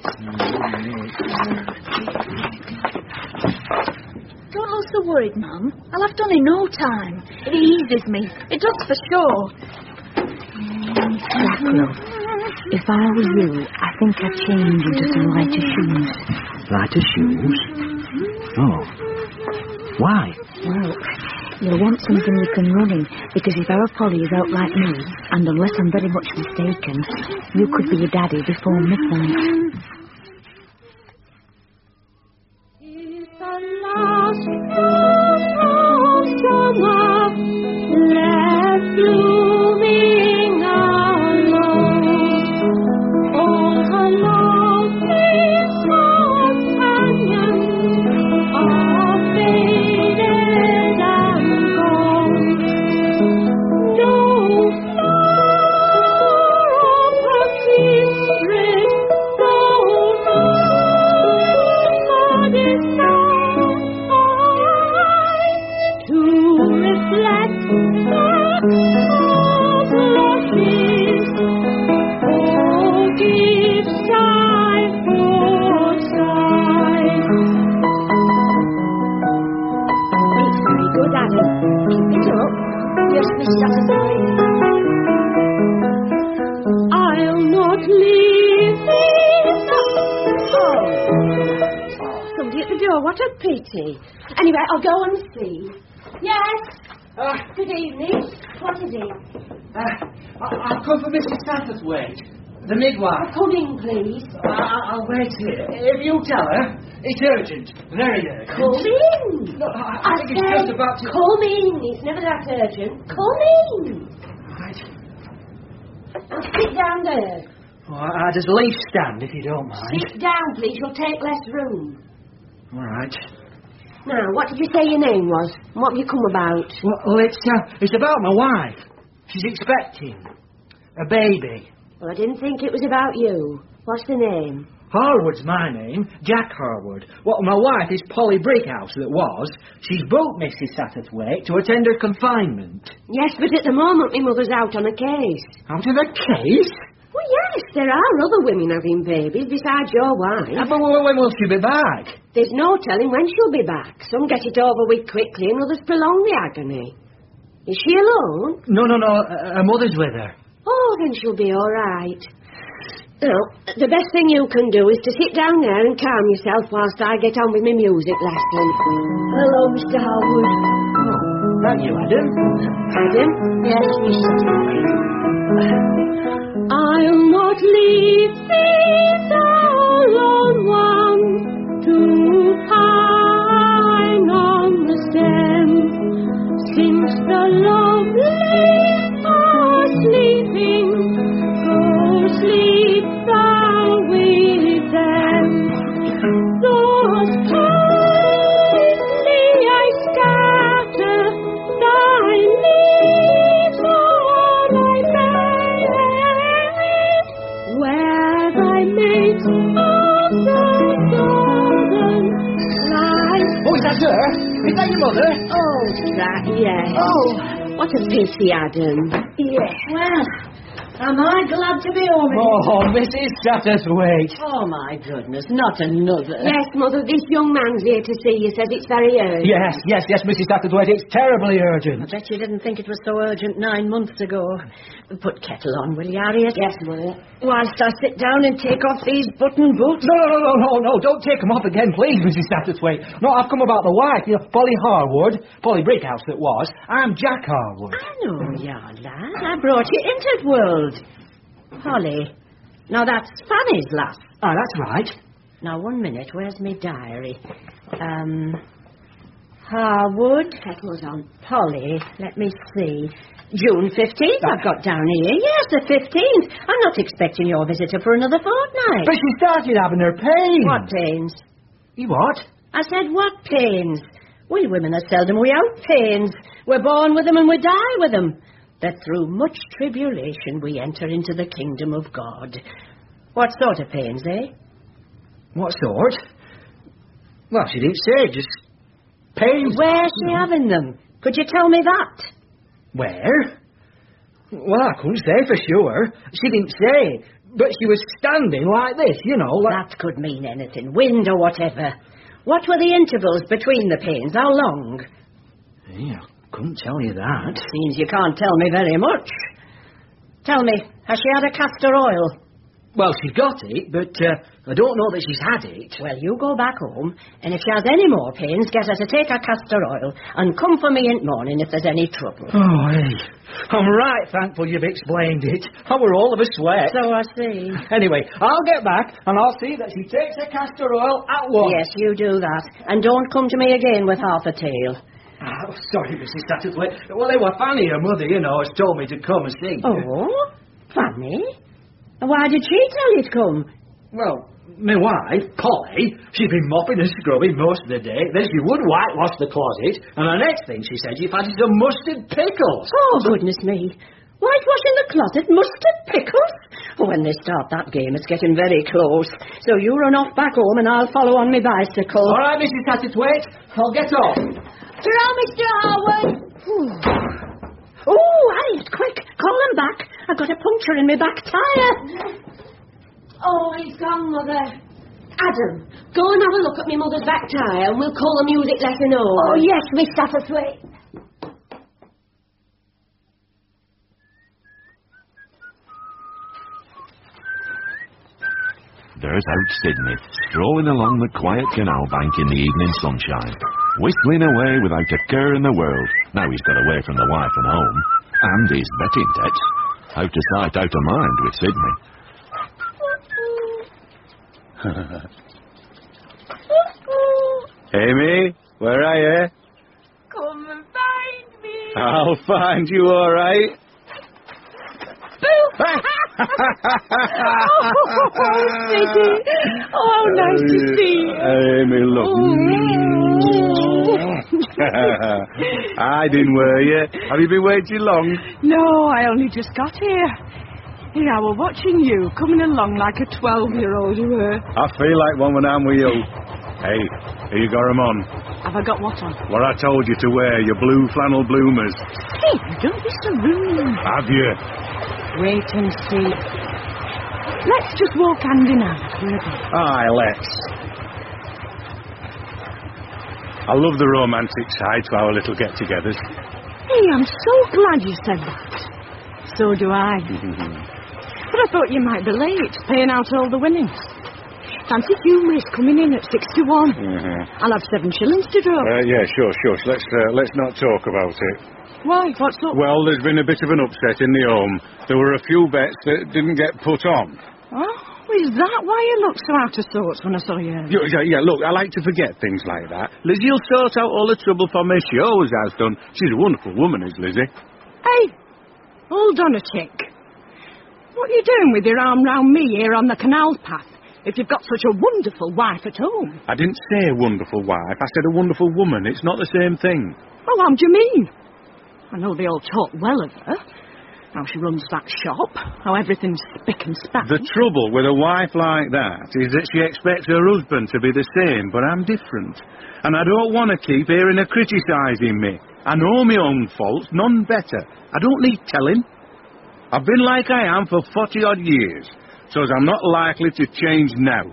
Don't look so worried, Mum. I'll have done in no time. It eases me. It does for sure. Jack, love, if I were you, I think I'd change into some lighter shoes. Lighter shoes? Oh. Why? Well, you'll want something you can run in, because if our Polly is out like me, and unless I'm very much mistaken, you could be a daddy before midnight. It's the last of summer left blooming alone. All her lovely companions are faded and gone. No flower of her secret, no modest eyes to reflect back of blushes, or give sigh for sigh. It's very good, Adam. Keep it up. Just be satisfied. I'll not leave this. Somebody at the door. What a pity. Anyway, I'll go and see. Yes? Good evening. What is it? I've come for Mrs. Satterthwaite, the midwife. Come in, please. I'll wait here. If you tell her, it's urgent. Very urgent. Come in. Look, I think it's just about to... Come in. It's never that urgent. Come in. Right. And sit down there. Oh, I'd just leave stand, if you don't mind. Sit down, please. You'll take less room. All right. Now, what did you say your name was? And what have you come about? Well, it's about my wife. She's expecting a baby. Well, I didn't think it was about you. What's the name? Harwood's my name, Jack Harwood. Well, my wife is Polly Brickhouse, that was. She's booked Mrs. Satterthwaite to attend her confinement. Yes, but at the moment my mother's out on a case. Out of a case? Well, yes, there are other women having babies besides your wife. But when will she be back? There's no telling when she'll be back. Some get it over with quickly and others prolong the agony. Is she alone? No. Her mother's with her. Oh, then she'll be all right. Now, the best thing you can do is to sit down there and calm yourself whilst I get on with my music lesson. Hello, Mr. Harwood. Oh, that you, Adam? Adam? Yes, Mr. I'll not leave thee, thou lone one, to pine on the stem, since the lovely are sleeping. Go sleep thou with them. Thus kindly I scatter thy leaves on thy bed, where thy mates of the golden light. Oh, is that her? Is that your mother? Oh, that, yes. Oh. What a pity, Adam. Yes. Well, am I glad to be home? Oh, Mrs. Satterthwaite. Oh, my goodness, not another. Yes, Mother, this young man's here to see you. Says it's very urgent. Yes, Mrs. Satterthwaite. It's terribly urgent. I bet you didn't think it was so urgent 9 months ago. Put kettle on, will you, Harriet? Yes, Mother. Whilst I sit down and take off these button boots. No, don't take them off again, please, Mrs. Satterthwaite. No, I've come about the wife, Polly Harwood, Polly Brickhouse that was. I'm Jack Harwood. I know you, lad. I brought you into the world. Polly. Now, that's Fanny's lass. Ah, that's right. Now, 1 minute. Where's my diary? Harwood. Kettle's on. Polly. Let me see. June 15th, I've got down here. Yes, the 15th. I'm not expecting your visitor for another fortnight. But she started having her pains. What pains? You what? I said, what pains? We women are seldom without pains. We're born with them and we die with them. That through much tribulation we enter into the kingdom of God. What sort of pains, eh? What sort? Well, she didn't say, just pains. Where's she having them? Could you tell me that? Where? Well, I couldn't say for sure. She didn't say. But she was standing like this, like... That could mean anything, wind or whatever. What were the intervals between the pains? How long? Yeah, I couldn't tell you that. Seems you can't tell me very much. Tell me, has she had a castor oil? Well, she's got it, but I don't know that she's had it. Well, you go back home, and if she has any more pains, get her to take her castor oil, and come for me in the morning if there's any trouble. Oh, hey. I'm right thankful you've explained it. I were all of a sweat. So I see. Anyway, I'll get back, and I'll see that she takes her castor oil at once. Yes, you do that. And don't come to me again with half a tale. Oh, sorry, Mrs. Satterthwaite. Well, they were Fanny, her mother, has told me to come and see. Oh, Fanny? Why did she tell you to come? Well, my wife, Polly, she's been mopping and scrubbing most of the day. Then she would whitewash the closet. And the next thing she said, she fancied some mustard pickles. Oh, goodness me. Whitewashing the closet, mustard pickles? When they start that game, it's getting very close. So you run off back home and I'll follow on my bicycle. All right, Mrs. Satterthwaite. I'll get off. Ta-ra, Mr. Harwood. Oh, Harriet, quick. Call them back. I've got a puncture in my back tyre. Oh, he's gone, Mother. Adam, go and have a look at my mother's back tyre and we'll call the music lesson over. Oh, yes, Miss Satterthwaite. There's out Sidney, strolling along the quiet canal bank in the evening sunshine, whistling away without a care in the world, now he's got away from the wife and home, and his betting debts. Out of sight, out of mind with Sidney. Amy, where are you? Come and find me. I'll find you, all right. Oh, Sidney. Oh, how nice to see you. Amy, look. Hiding, were you? Have you been waiting long? No, I only just got here. Here I were watching you, coming along like a 12-year-old you were. I feel like one when I'm with you. Hey, here you got 'em on. Have I got what on? What I told you to wear, your blue flannel bloomers. Hey, don't be so rude. Have you? Wait and see. Let's just walk hand in hand, will we? Aye, let's. I love the romantic side to our little get-togethers. Hey, I'm so glad you said that. So do I. But I thought you might be late, paying out all the winnings. Fancy Humorist coming in at 6 to 1. I'll have 7 shillings to drop. Yeah, sure. Let's not talk about it. Why? What's up? Well, there's been a bit of an upset in the home. There were a few bets that didn't get put on. Oh, is that why you looked so out of sorts when I saw you? Yeah, look, I like to forget things like that. Lizzie'll sort out all the trouble for me. She always has done. She's a wonderful woman, is Lizzie. Hey, hold on a tick. What are you doing with your arm round me here on the canal path, if you've got such a wonderful wife at home? I didn't say a wonderful wife. I said a wonderful woman. It's not the same thing. Oh, how do you mean? I know they all talk well of her. How she runs that shop, how everything's spick and span. The trouble with a wife like that is that she expects her husband to be the same, but I'm different. And I don't want to keep hearing her criticising me. I know my own faults, none better. I don't need telling. I've been like I am for 40-odd years, so as I'm not likely to change now.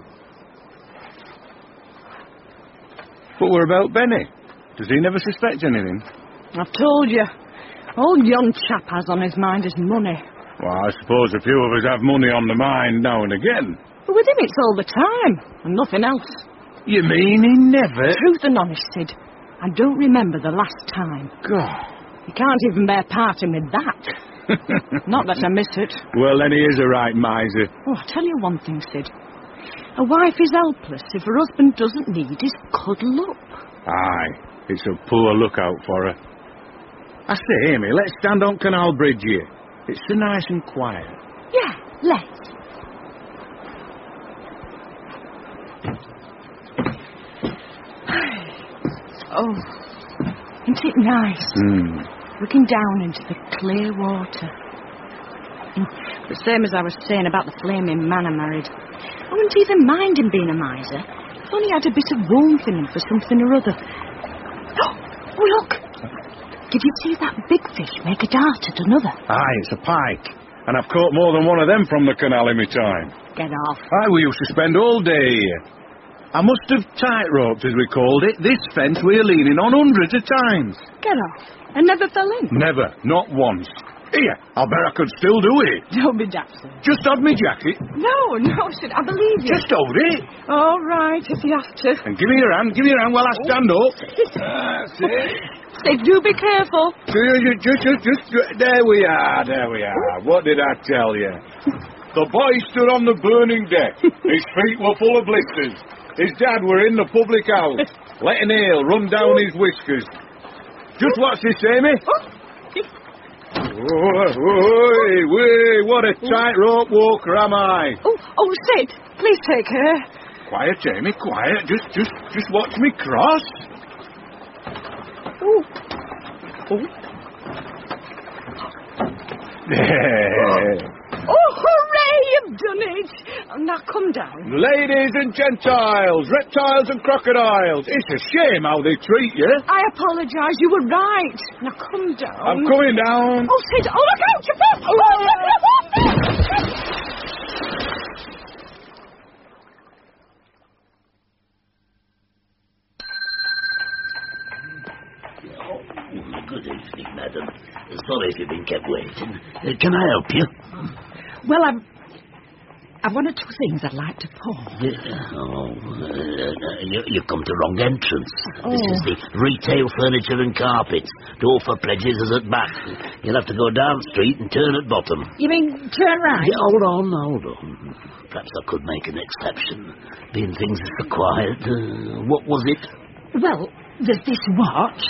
But what about Benny? Does he never suspect anything? I've told you. All yon chap has on his mind is money. Well, I suppose a few of us have money on the mind now and again. But with him it's all the time, and nothing else. You mean he never... Truth and honest, Sid. I don't remember the last time. God. You can't even bear parting with that. Not that I miss it. Well, then he is a right miser. Oh, I'll tell you one thing, Sid. A wife is helpless if her husband doesn't need his cuddle up. Aye, it's a poor lookout for her. I say, Amy, let's stand on Canal Bridge here. It's so nice and quiet. Yeah, let's. Oh, isn't it nice? Looking down into the clear water. The same as I was saying about the flaming man I married. I wouldn't even mind him being a miser. If only he had a bit of warmth in him for something or other. Oh, look! Did you see that big fish make a dart at another? Aye, it's a pike. And I've caught more than one of them from the canal in my time. Get off. Aye, we used to spend all day here. I must have tight-roped, as we called it, this fence we're leaning on hundreds of times. Get off. And never fell in? Never. Not once. Here, I'll bet I could still do it. Don't be daft. Just hold me jacket. No, Sid, I believe you. Just hold it. All right, if you have to. And give me your hand while I stand up. That's it. Sid, do be careful. Just, there we are. What did I tell you? The boy stood on the burning deck. His feet were full of blisters. His dad were in the public house, letting ale run down his whiskers. Just watch this, Amy. What a tightrope walker am I. Oh, Sid, please take her. Quiet, Amy, quiet. Just watch me cross. Oh, hooray, you've done it. Now come down. Ladies and Gentiles, reptiles and crocodiles, it's a shame how they treat you. I apologise, you were right. Now come down. I'm coming down. Oh, Sid, look out, your foot. Good evening, madam. Sorry if you've been kept waiting. Can I help you? Well, I've one or two things I'd like to pawn. You've come to wrong entrance. This is the retail furniture and carpets. Door for pledges is at back. You'll have to go down street and turn at bottom. You mean turn right? Yeah, hold on. Perhaps I could make an exception, being things are so quiet. What was it? Well, there's this watch.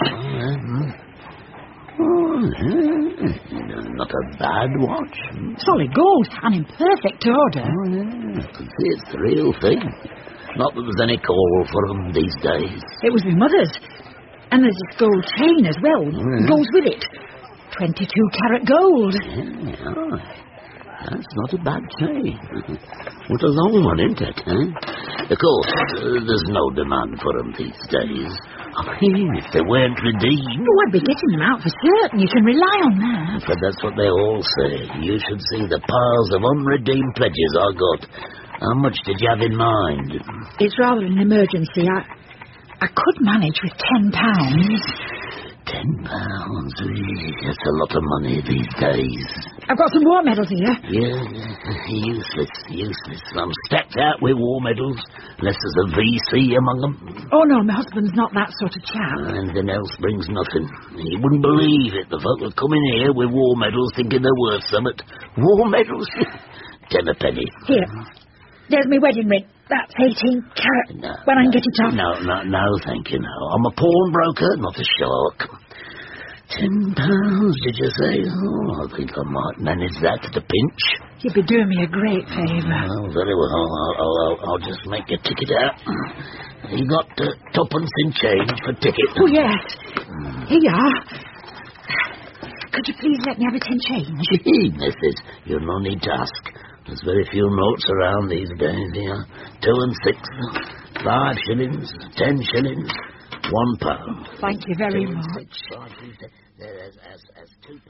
Not a bad watch. Solid gold and in perfect order. I can see it's the real thing. Not that there's any call for them these days. It was my mother's. And there's this gold chain as well. Goes with it. 22-carat gold. Yeah, that's not a bad chain. What a long one, isn't it, eh? Of course, there's no demand for them these days. I mean, if they weren't redeemed... Oh, I'd be getting them out for certain. You can rely on that. But that's what they all say. You should see the piles of unredeemed pledges I got. How much did you have in mind? It's rather an emergency. I could manage with £10. £10? That's a lot of money these days. I've got some war medals here. Yeah, useless. I'm stacked out with war medals, unless there's a VC among them. Oh, no, my husband's not that sort of chap. Anything else brings nothing. You wouldn't believe it. The folk that come in here with war medals thinking they're worth something. War medals? 10 a penny. Here. There's my wedding ring. That's 18 carat. No, when I can get it off. No, thank you, no. I'm a pawnbroker, not a shark. £10, did you say? Oh, I think I might manage that at a pinch. You'd be doing me a great favour. Oh, very well. I'll just make your ticket out. You got twopence in change for ticket? Oh, yes. Here you are. Could you please let me have a 10 change? Gee, missus, you've no need to ask. There's very few notes around these days here. 2 and 6, 5 shillings, 10 shillings, £1. Thank you very much. There's £2.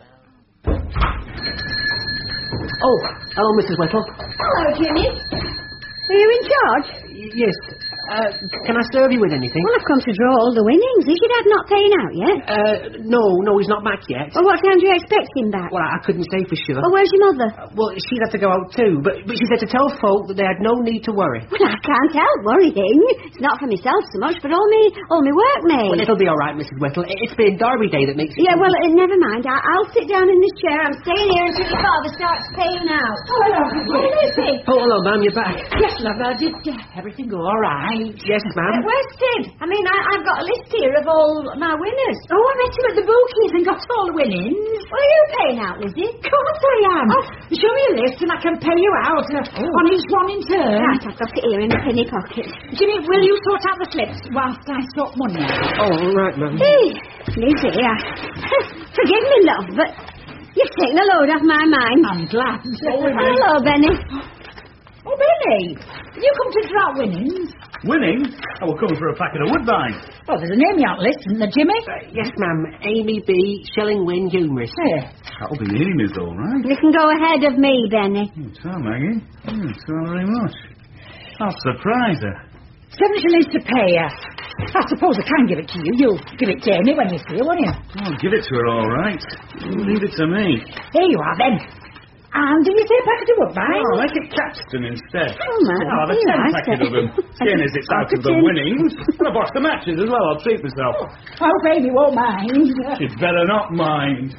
Oh, hello, Mrs. Whittle. Hello, Jimmy. Are you in charge? Yes. Can I serve you with anything? Well, I've come to draw all the winnings. Is your dad not paying out yet? No, he's not back yet. Well, what time do you expect him back? Well, I couldn't say for sure. Well, where's your mother? Well, she'd have to go out too, but she said to tell folk that they had no need to worry. Well, I can't help worrying. It's not for myself so much, but all me workmates. Well, it'll be all right, Mrs. Whittle. It's been Derby Day that makes it... Yeah, well, never mind. I'll sit down in this chair. I'm staying here until your father starts paying out. Oh, hello. Oh, Lucy. Oh, hello, ma'am. You're back. Yes, love. Did everything go all right? Yes, ma'am. Where's Sid? I mean, I've got a list here of all my winners. Oh, I met him at the bookies and got all the winnings. Well, are you paying out, Lizzie? Of course I am. Oh. Show me a list and I can pay you out on each one in turn. Right, I've got it here in the penny pocket. Jimmy, will you sort out the slips whilst I sort money out? Oh, right, ma'am. Hey, Lizzie, forgive me, love, but you've taken a load off my mind. I'm glad. Hello, Benny. Oh, Benny, you come to draw winnings? Winning? Oh, we're coming for a packet of woodbine. Well, there's a name you haven't listed, isn't there, Jimmy? Yes, ma'am. Amy B. Shillingwin Humorist. Yeah. That'll be Amy's, all right. You can go ahead of me, Benny. So, Maggie. Thanks very much. I'll surprise her. 7 shillings to pay her. I suppose I can give it to you. You'll give it to Amy when you see her, won't you? I'll give it to her, all right. You leave it to me. Here you are, then. And did you say a packet of woodbine? Oh, make it Capstan instead. Oh, man. I'll have a 10 packet of them. Seeing as it's out of the winnings. And a box of matches as well. I'll treat myself. I hope Amy won't mind. She'd better not mind.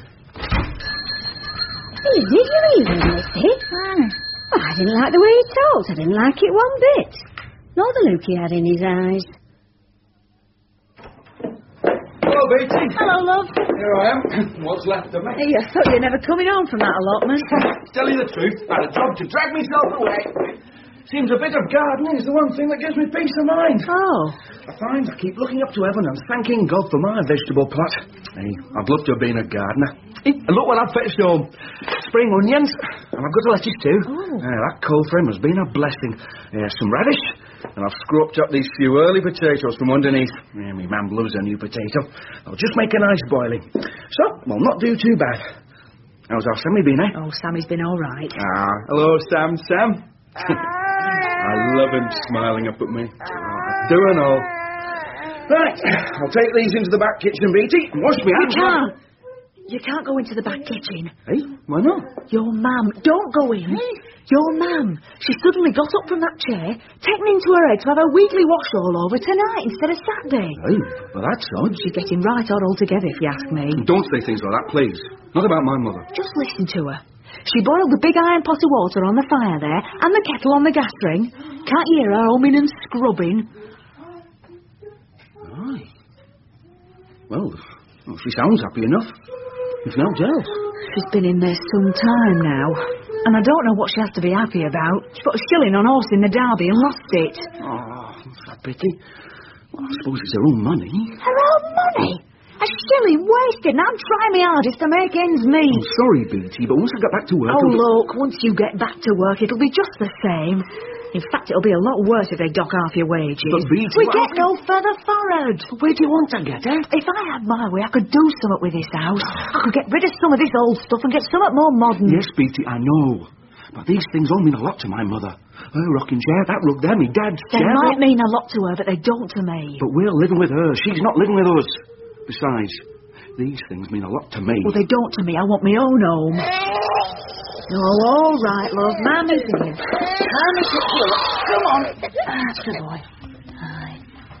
Did you even, Missy? Well, I didn't like the way he talked. I didn't like it one bit. Nor the look he had in his eyes. Hello, Beatty. Hello, love. Here I am. What's left of me? Hey, I thought you were never coming home from that allotment. Tell you the truth, I had a job to drag myself away. Seems a bit of gardening is the one thing that gives me peace of mind. Oh. I find I keep looking up to heaven and thanking God for my vegetable plot. Hey, I'd love to have been a gardener. Hey, and look what I've fetched home. Spring onions, and I've got a lettuce too. Oh. That cold frame has been a blessing. Some radish, and I've scraped up these few early potatoes from underneath. My man loves a new potato. I'll just make a nice boiling. So, we'll not do too bad. How's our Sammy been, eh? Oh, Sammy's been all right. Hello, Sam. I love him smiling up at me. Do and all. Right, I'll take these into the back kitchen, Beatty, and wash me hands. You can't go into the back kitchen. Hey, why not? Your mum. Don't go in. Your mum. She suddenly got up from that chair, taken into her head to have her weekly wash all over tonight instead of Saturday. Hey, well, that's odd. She's getting right odd altogether, if you ask me. Don't say things like that, please. Not about my mother. Just listen to her. She boiled the big iron pot of water on the fire there, and the kettle on the gas ring. Can't you hear her humming and scrubbing? Aye. Well, she sounds happy enough. If not else. She's been in there some time now, and I don't know what she has to be happy about. She put a shilling on horse in the Derby and lost it. Oh, that's a pity. I suppose it's her own money. Her own money? A shilling wasted, and I'm trying my hardest to make ends meet. I'm sorry, Beatty, but once I get back to work... Oh, look, once you get back to work, it'll be just the same. In fact, it'll be a lot worse if they dock half your wages. But, Beatty... We get no further forward. Where do you want to get, eh? If I had my way, I could do something with this house. I could get rid of some of this old stuff and get something more modern. Yes, Beatty, I know. But these things all mean a lot to my mother. Her rocking chair, that rug there, me dad's They chair... might mean a lot to her, but they don't to me. But we're living with her. She's not living with us. Besides, these things mean a lot to me. Well, they don't to me. I want my own home. Oh, all right, love. Mammy's here. Mammy's here. Come on. That's the boy. Aye.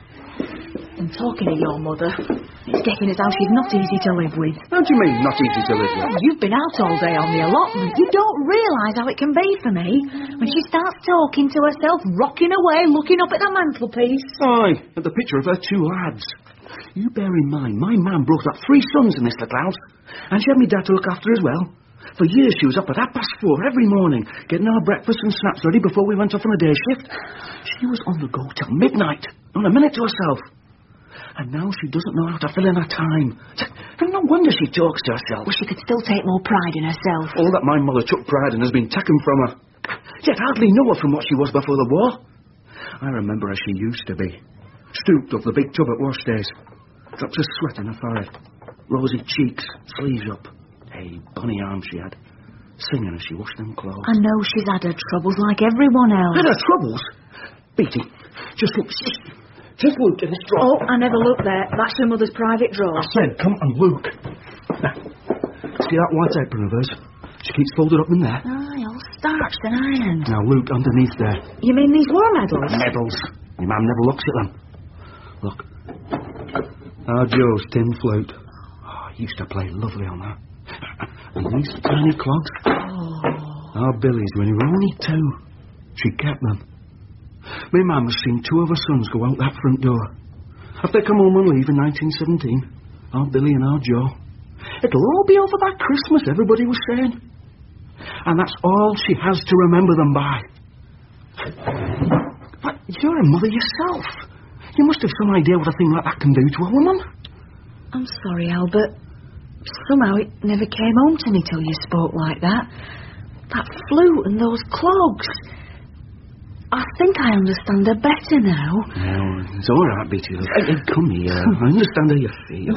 I'm talking to your mother. It's getting as how she's not easy to live with. How do you mean, not easy to live with? You've been out all day on the allotment. You don't realise how it can be for me when she starts talking to herself, rocking away, looking up at the mantelpiece. Aye, at the picture of her two lads. You bear in mind, my mam brought up 3 sons in this little house, and she had me dad to look after as well. For years she was up at 4:30 every morning, getting our breakfast and snacks ready before we went off on a day shift. She was on the go till midnight, not a minute to herself. And now she doesn't know how to fill in her time. And no wonder she talks to herself. Well, she could still take more pride in herself. All that my mother took pride in has been taken from her. Yet hardly know her from what she was before the war. I remember as she used to be. Stooped up the big tub at wash days. Drops of sweat in her forehead. Rosy cheeks, sleeves up. Hey, bonny arms she had. Singing as she washed them clothes. I know she's had her troubles like everyone else. Had her troubles? Beatty, just look. Just look in this drawer. Oh, I never looked there. That's your mother's private drawer. I said, come and look. Now, see that white apron of hers? She keeps folded up in there. Aye, all starched and ironed. Now look underneath there. You mean these war medals? Medals. Your mum never looks at them. Look. Our Joe's tin flute. Oh, he used to play lovely on that. And these tiny clogs. Oh. Our Billy's when he was only 2. She kept them. My mum has seen 2 of her sons go out that front door. After they come home on leave in 1917, our Billy and our Joe. It'll all be over by Christmas, everybody was saying. And that's all she has to remember them by. But you're a mother yourself. You must have some idea what a thing like that can do to a woman. I'm sorry, Albert. Somehow it never came home to me till you spoke like that. That flute and those clogs. I think I understand her better now. Oh, it's all right, Beatty. Hey, come here. I understand how you feel.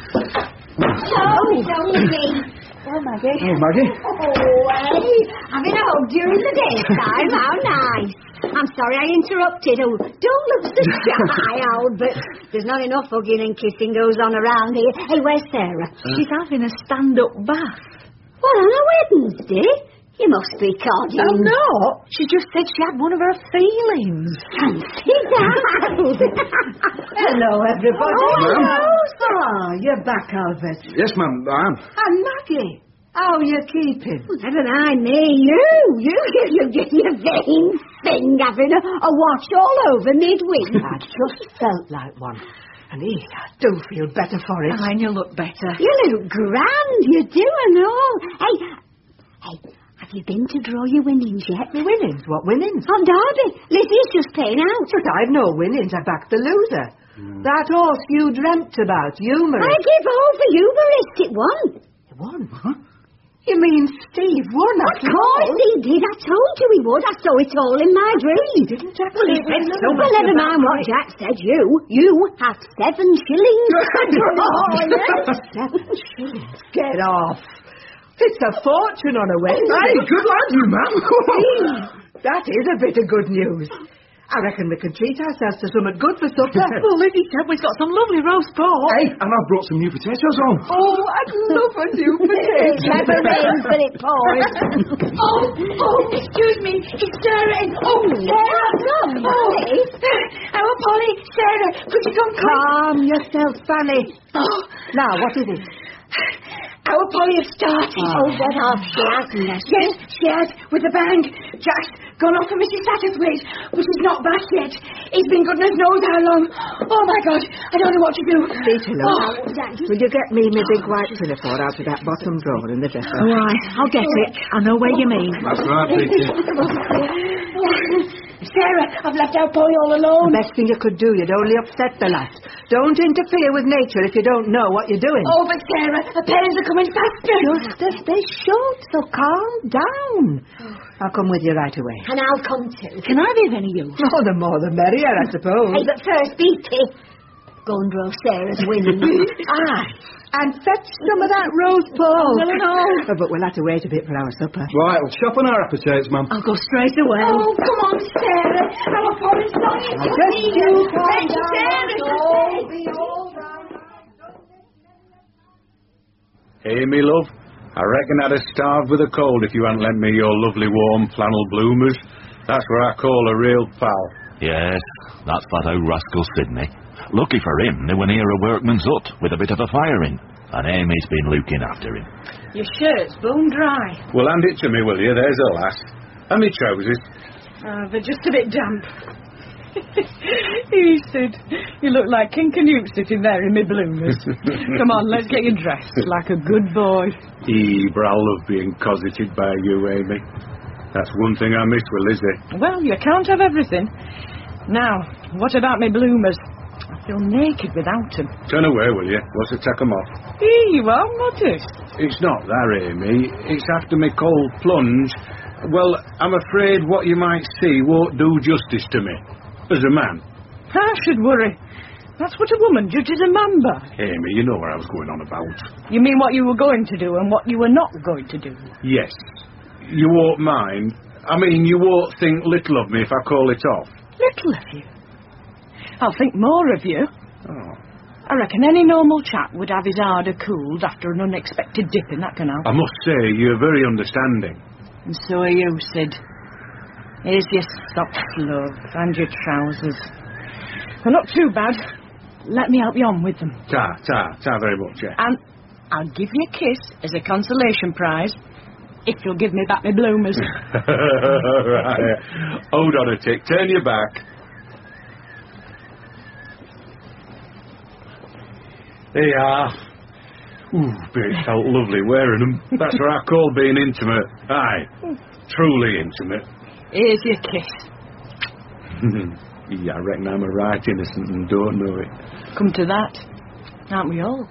Oh, Maggie. Oh, Maggie. Oh, Maggie. Oh, hey. Having a hug during the daytime. How nice. I'm sorry I interrupted. Oh, don't look so shy, Albert. There's not enough hugging and kissing goes on around here. Hey, where's Sarah? She's having a stand-up bath. What, on a Wednesday? You must be coding. I'm not. She just said she had one of her feelings. Fancy that. Hello, everybody. Oh, hello. Ah, you're back, Albert. Yes, ma'am, I am. And Maggie, how are you keeping? Never mind me. You get your veins thing having a watch all over midweek. I just felt like one. And I do feel better for it. And you look better. You look grand. You do and all. Hey, have you been to draw your winnings yet? The winnings? What winnings? On Derby. Lizzie's just playing out. But I've no winnings. I backed the loser. That horse you dreamt about, Humorist. I give all for Humorist. It won. It won? Huh? You mean Steve won? Of course he did. I told you he would. I saw it all in my dream. Didn't actually. Well, never mind what Jack said. You have 7 shillings. Oh, yes. 7 shillings? Get off. It's a fortune on a Wednesday. Hey, good lad, you, ma'am. That is a bit of good news. I reckon we can treat ourselves to something good for supper. Well, Lizzie said we've got some lovely roast pork. Hey, and I've brought some new potatoes on. Oh, I'd love a new potato. It never rains, but it pours. Excuse me, it's Sarah. Sarah, Polly. Our Polly, Sarah, could you come quick? Calm yourself, Fanny. Oh. Now, what is it? Our Polly has started. Oh, get off, she hasn't. Yes, she has, with a bang. Jack's gone off to Mrs. Satterthwaite, but he's not back yet. He's been goodness knows how long. Oh, my God, I don't know what to do. Beetle, will you get me my big white pinafore out of that bottom drawer in the dresser? All right, I'll get it. I know where you mean. That's right, Beatty. Sarah, I've left our boy all alone. The best thing you could do, you'd only upset the lad. Don't interfere with nature if you don't know what you're doing. Oh, but Sarah, the pains are coming faster. Just as they should, so calm down. I'll come with you right away. And I'll come too. Can I be of any use? Oh, the more the merrier, I suppose. Hey, but first, Beatty. Go and draw Sarah's winning. Aye. And fetch some of that roast pork. No. But we'll have to wait a bit for our supper. Right, we'll shop on our appetites, Mum. I'll go straight away. Oh, come on, Sarah. Our Polly's longing to see you. Fetch Sarah. Hey, me love. I reckon I'd have starved with a cold if you hadn't lent me your lovely warm flannel bloomers. That's what I call a real pal. Yes, that's that old rascal Sydney. Lucky for him, they were near a workman's hut with a bit of a fire in, and Amy's been looking after him. Your shirt's bone dry. Well, hand it to me, will you? There's a lass. And me trousers. They're just a bit damp. He said, you look like King Canute sitting there in me bloomers. Come on, let's get you dressed like a good boy. But I love being cosseted by you, Amy. That's one thing I miss with Lizzie. Well, you can't have everything. Now, what about me bloomers? I feel naked without them. Turn away, will you? What's to take 'em off? You are modest. It's not that, Amy. It's after me cold plunge. Well, I'm afraid what you might see won't do justice to me. As a man. I should worry. That's what a woman judges a man by. Amy, you know what I was going on about. You mean what you were going to do and what you were not going to do? Yes. You won't mind. I mean, you won't think little of me if I call it off. Little of you? I'll think more of you. Oh. I reckon any normal chap would have his ardour cooled after an unexpected dip in that canal. I must say, you're very understanding. And so are you, Sid. Here's your socks, love, and your trousers. They're not too bad. Let me help you on with them. Ta very much, yeah. And I'll give you a kiss as a consolation prize if you'll give me back my bloomers. Right. Hold on a tick. Turn your back. There you are. Ooh, but it felt lovely wearing them. That's what I call being intimate. Aye, truly intimate. Here's your kiss. Yeah, I reckon I'm a right innocent and don't know it. Come to that, aren't we all?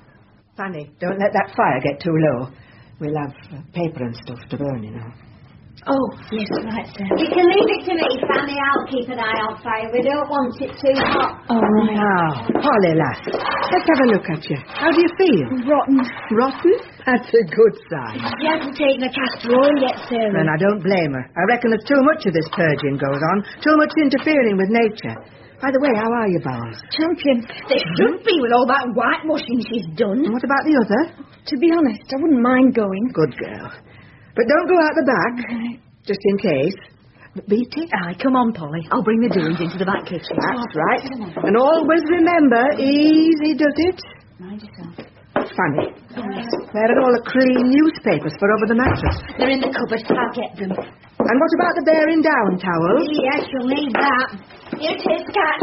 Fanny, don't let that fire get too low. We'll have paper and stuff to burn, you know. Oh, yes, right, sir. You can leave it to me, Fanny. I'll keep an eye on fire. We don't want it too hot. All right. Now, Polly, lass, let's have a look at you. How do you feel? Rotten. Rotten? That's a good sign. She hasn't taken a castor oil yet, Sarah. Then I don't blame her. I reckon there's too much of this purging goes on, too much interfering with nature. By the way, how are you, Bowles? Champion. They should be with all that whitewashing she's done. And what about the other? To be honest, I wouldn't mind going. Good girl. But don't go out the back, just in case. Beatty? Aye, come on, Polly. I'll bring the doings into the back kitchen. That's right. And always remember, easy does it. Mind yourself. Fanny, where are all the clean newspapers for over the mattress? They're in the cupboard. I'll get them. And what about the bearing down towel? Yes, you'll need that. Here it is, Cat.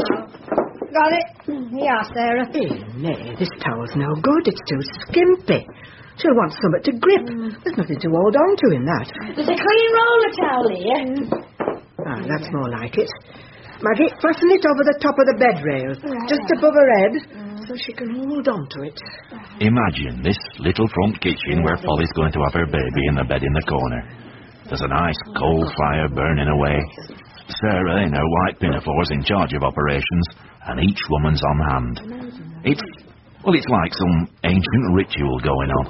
Got it? Yeah, Sarah. Nay, this towel's no good. It's too skimpy. She'll want something to grip. There's nothing to hold on to in that. There's a clean roller towel here. Ah, that's more like it. Maggie, fasten it over the top of the bed rail, just above her head, so she can hold on to it. Imagine this little front kitchen where Polly's going to have her baby in the bed in the corner. There's a nice coal fire burning away. Sarah in her white pinafores in charge of operations, and each woman's on hand. It's like some ancient ritual going on.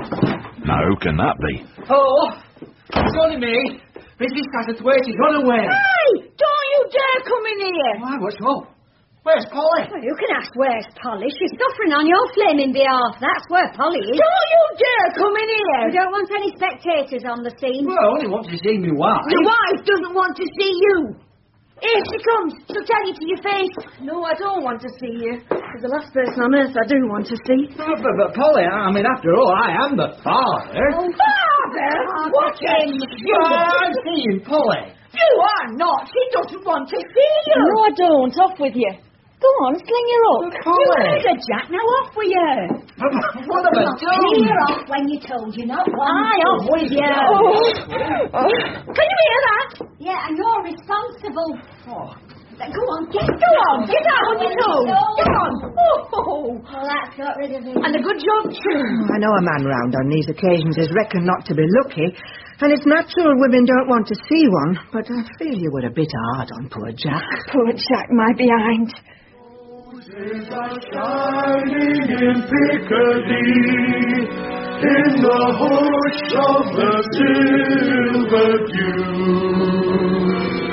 Now, who can that be? Oh, it's only me. Mrs. Cassett's waiting. Run away. Hey, don't you dare come in here. Why, what's wrong? Where's Polly? Well, you can ask where's Polly. She's suffering on your flaming behalf. That's where Polly is. Don't you dare come in here. We don't want any spectators on the scene. Well, I only want to see me wife. Your wife doesn't want to see you. Here she comes. She'll tell you to your face. No, I don't want to see you. You're the last person on earth I do want to see. But Polly, I mean, after all, I am the father. Oh, father? What in I'm seeing Polly. You are not. She doesn't want to see you. No, I don't. Off with you. Go on, sling your hook. You heard her, Jack. Now off with you. What have I done? Clear off when you told you not one. Aye, off with you. Can you hear that? Yeah, and you're responsible. Oh. Go on, get out on your toes. Get on. Oh, well, that's got rid of it. And a good job, too. I know a man round on these occasions is reckoned not to be lucky, and it's natural women don't want to see one, but I feel you were a bit hard on poor Jack. Poor Jack, my behind. Roses are shining in Piccadilly, in the hush of the silver dew.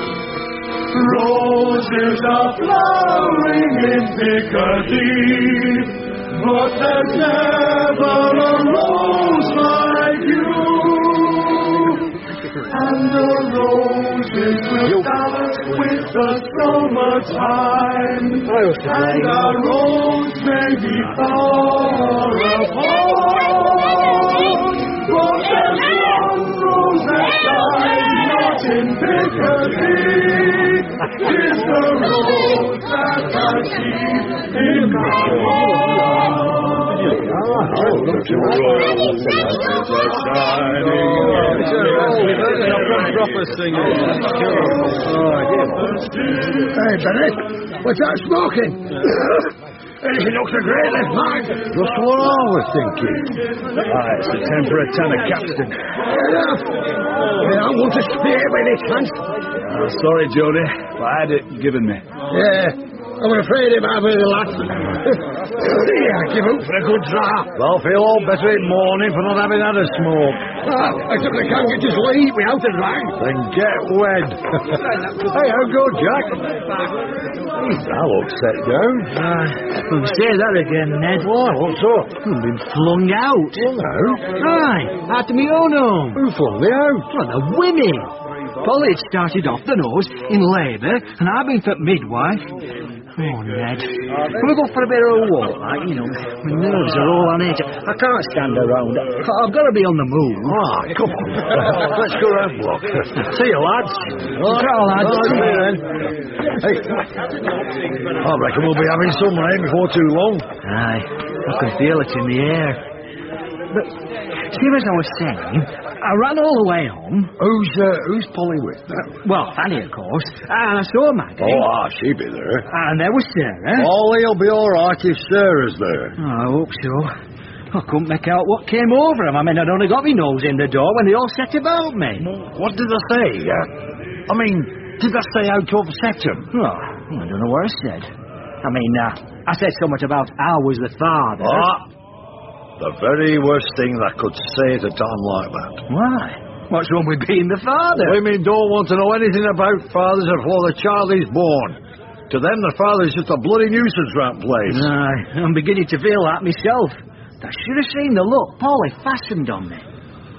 Roses are flowering in Piccadilly, but there's never a rose like you. And the roses will dance with the summertime, and our rose may be far apart, but there's one rose that shines not in Piccadilly. Is the rose that I see in my heart. The roses are shining. Proper singing. Hey, Benny, what's that smoking? Anything looks a great left mind. Just what I was thinking. It's the temperate ton of capstan. I want to spear by any chance. Sorry, Jody, but I had it given me. Yeah, I was afraid it might be the last. I give up for a good draft. Well, feel all better in morning for not having had a smoke. I simply can't get to sleep without a drag. Then get wed. Hey, how good, Jack? That looks set down. Say that again, Ned. Why? What's up? I've been flung out. Flung out? Aye, out of my own home. Who flung me out? Well, the women. Polly had started off the nose in labour, and I've been for midwife. Oh, Ned. Can we go for a bit of a walk, like, you know? My nerves are all on edge. I can't stand around. I've got to be on the move. Ah, come on. Let's go round block. See you, lads. All right, lads. See you then. Hey, I reckon we'll be having some rain before too long. Aye, I can feel it in the air. But, see, as I was saying, I ran all the way home. Who's Polly with? Well, Fanny, of course. And I saw Maggie. She'll be there. And there was Sarah. Polly'll be all right if Sarah's there. I hope so. I couldn't make out what came over him. I mean, I'd only got my nose in the door when they all set about me. What did I say? I mean, did I say how to upset him? Oh, I don't know what I said. I mean, I said so much about I was the father. The very worst thing I could say at a time like that. Why? What's wrong with being the father? Women don't want to know anything about fathers before the child is born. To them, the father's just a bloody nuisance round place. Aye, I'm beginning to feel that myself. I should have seen the look Polly fastened on me.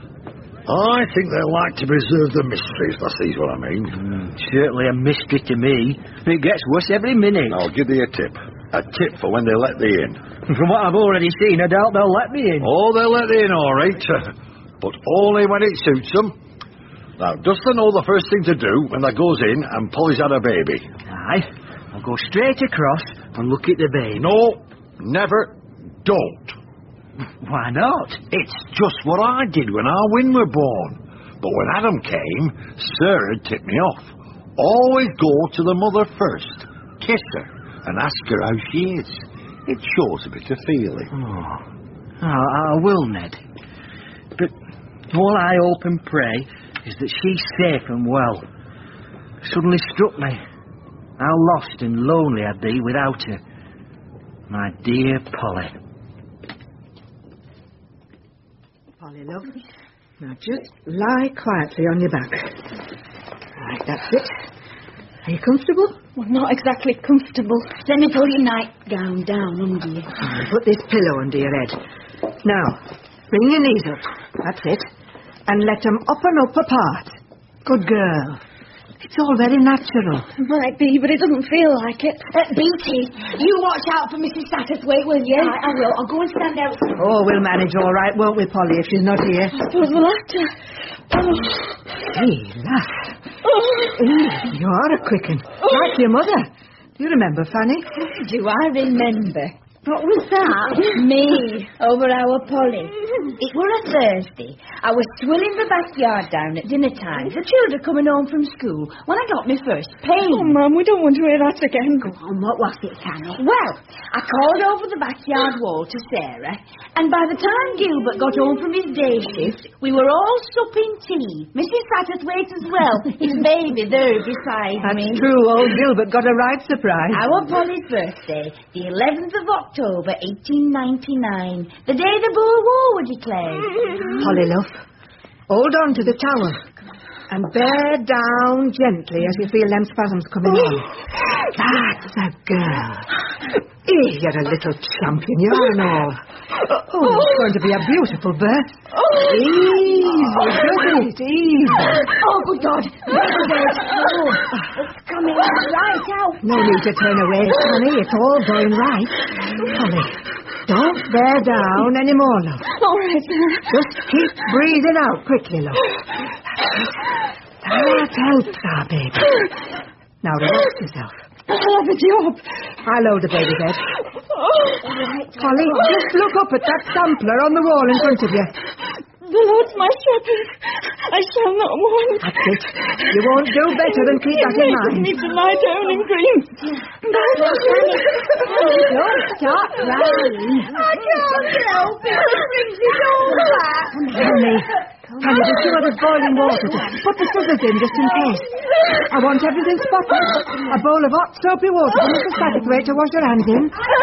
I think they like to preserve the mystery, if that sees what I mean. Certainly a mystery to me. It gets worse every minute. I'll give thee a tip. A tip for when they let thee in. From what I've already seen, I doubt they'll let me in. Oh, they'll let thee in, all right. But only when it suits them. Now, dost thou know the first thing to do when they goes in and Polly's had a baby? Aye. I'll go straight across and look at the baby. No, never. Don't. Why not? It's just what I did when our Win were born. But when Adam came, Sarah tipped me off. Always go to the mother first. Kiss her and ask her how she is. It shows a bit of feeling. Oh, I will, Ned. But all I hope and pray is that she's safe and well. It suddenly struck me how lost and lonely I'd be without her. My dear Polly. Polly, love. Now just lie quietly on your back. Right, that's it. Are you comfortable? Well, not exactly comfortable. Let me pull your nightgown down under you. Put this pillow under your head. Now, bring your knees up. That's it. And let them up and up apart. Good girl. It's all very natural. It might be, but it doesn't feel like it. Beatty, you watch out for Mrs. Satterthwaite, will you? I will. I'll go and stand outside. Oh, we'll manage all right, won't we, Polly, if she's not here? I suppose we'll have to. Hey, laugh. You are a quick one. Like your mother. You remember, Fanny? Do I remember? What was that? Me, over our Polly. It were a Thursday. I was swilling the backyard down at dinner time. The children coming home from school when I got my first pain. Oh, Mum, we don't want to hear that again. Go on, what was it, Fanny? Well, I called over the backyard wall to Sarah, and by the time Gilbert got home from his day shift, we were all supping tea. Mrs. Satterthwaite as well, his baby there beside me. That's true, old Gilbert got a right surprise. Our Polly's birthday, the 11th of October, 1899, the day the Boer War were declared. Polly, love, hold on to the towel and bear down gently as you feel them spasms coming on. That's a girl. You're a little champion, you are and all. Oh, it's going to be a beautiful birth. Easy, doesn't it? Easy. Oh, good God. It's coming right out. No need to turn away, Fanny. It's all going right. Polly, don't bear down any more, love. All right. Just keep breathing out quickly, love. That helps our baby. Now relax yourself. I'll have a job. I'll load the baby bed. Polly, just look up at that sampler on the wall in front of you. The Lord's my shepherd. I shall not want. That's it. You won't do better than keep that in mind. Me to lie down in green. Don't stop crying. I can't help it. It brings me all back. Honey, there's 2 others boiling water. Put the scissors in just in case. I want everything spotless. A bowl of hot soapy water for Mrs. Satterthwaite to wash her hands in.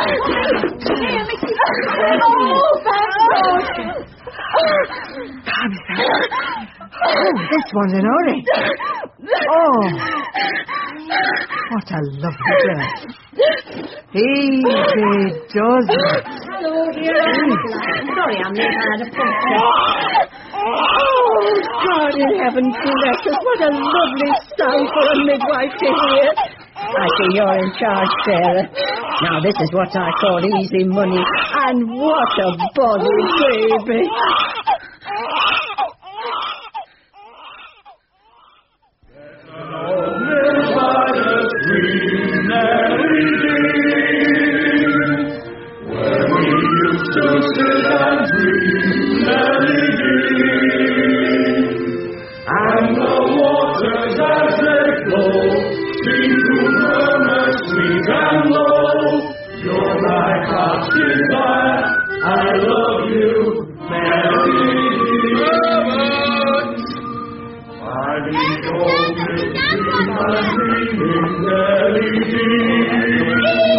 Oh, thank God. Calm yourself. Oh, this one's in a hurry. Oh, what a lovely girl. Easy does it. Hello, dear. Sorry, I'm late. I had a puncture. Oh, God in heaven bless us. What a lovely sound for a midwife to hear. I see you're in charge, Sarah. Now, this is what I call easy money. And what a body baby. Where we used to sit and dream, and the waters as they flow seem to murmur sweet and low. You're my heart's desire, I love you, Mary. I need your milk, I'm dreaming, Mary.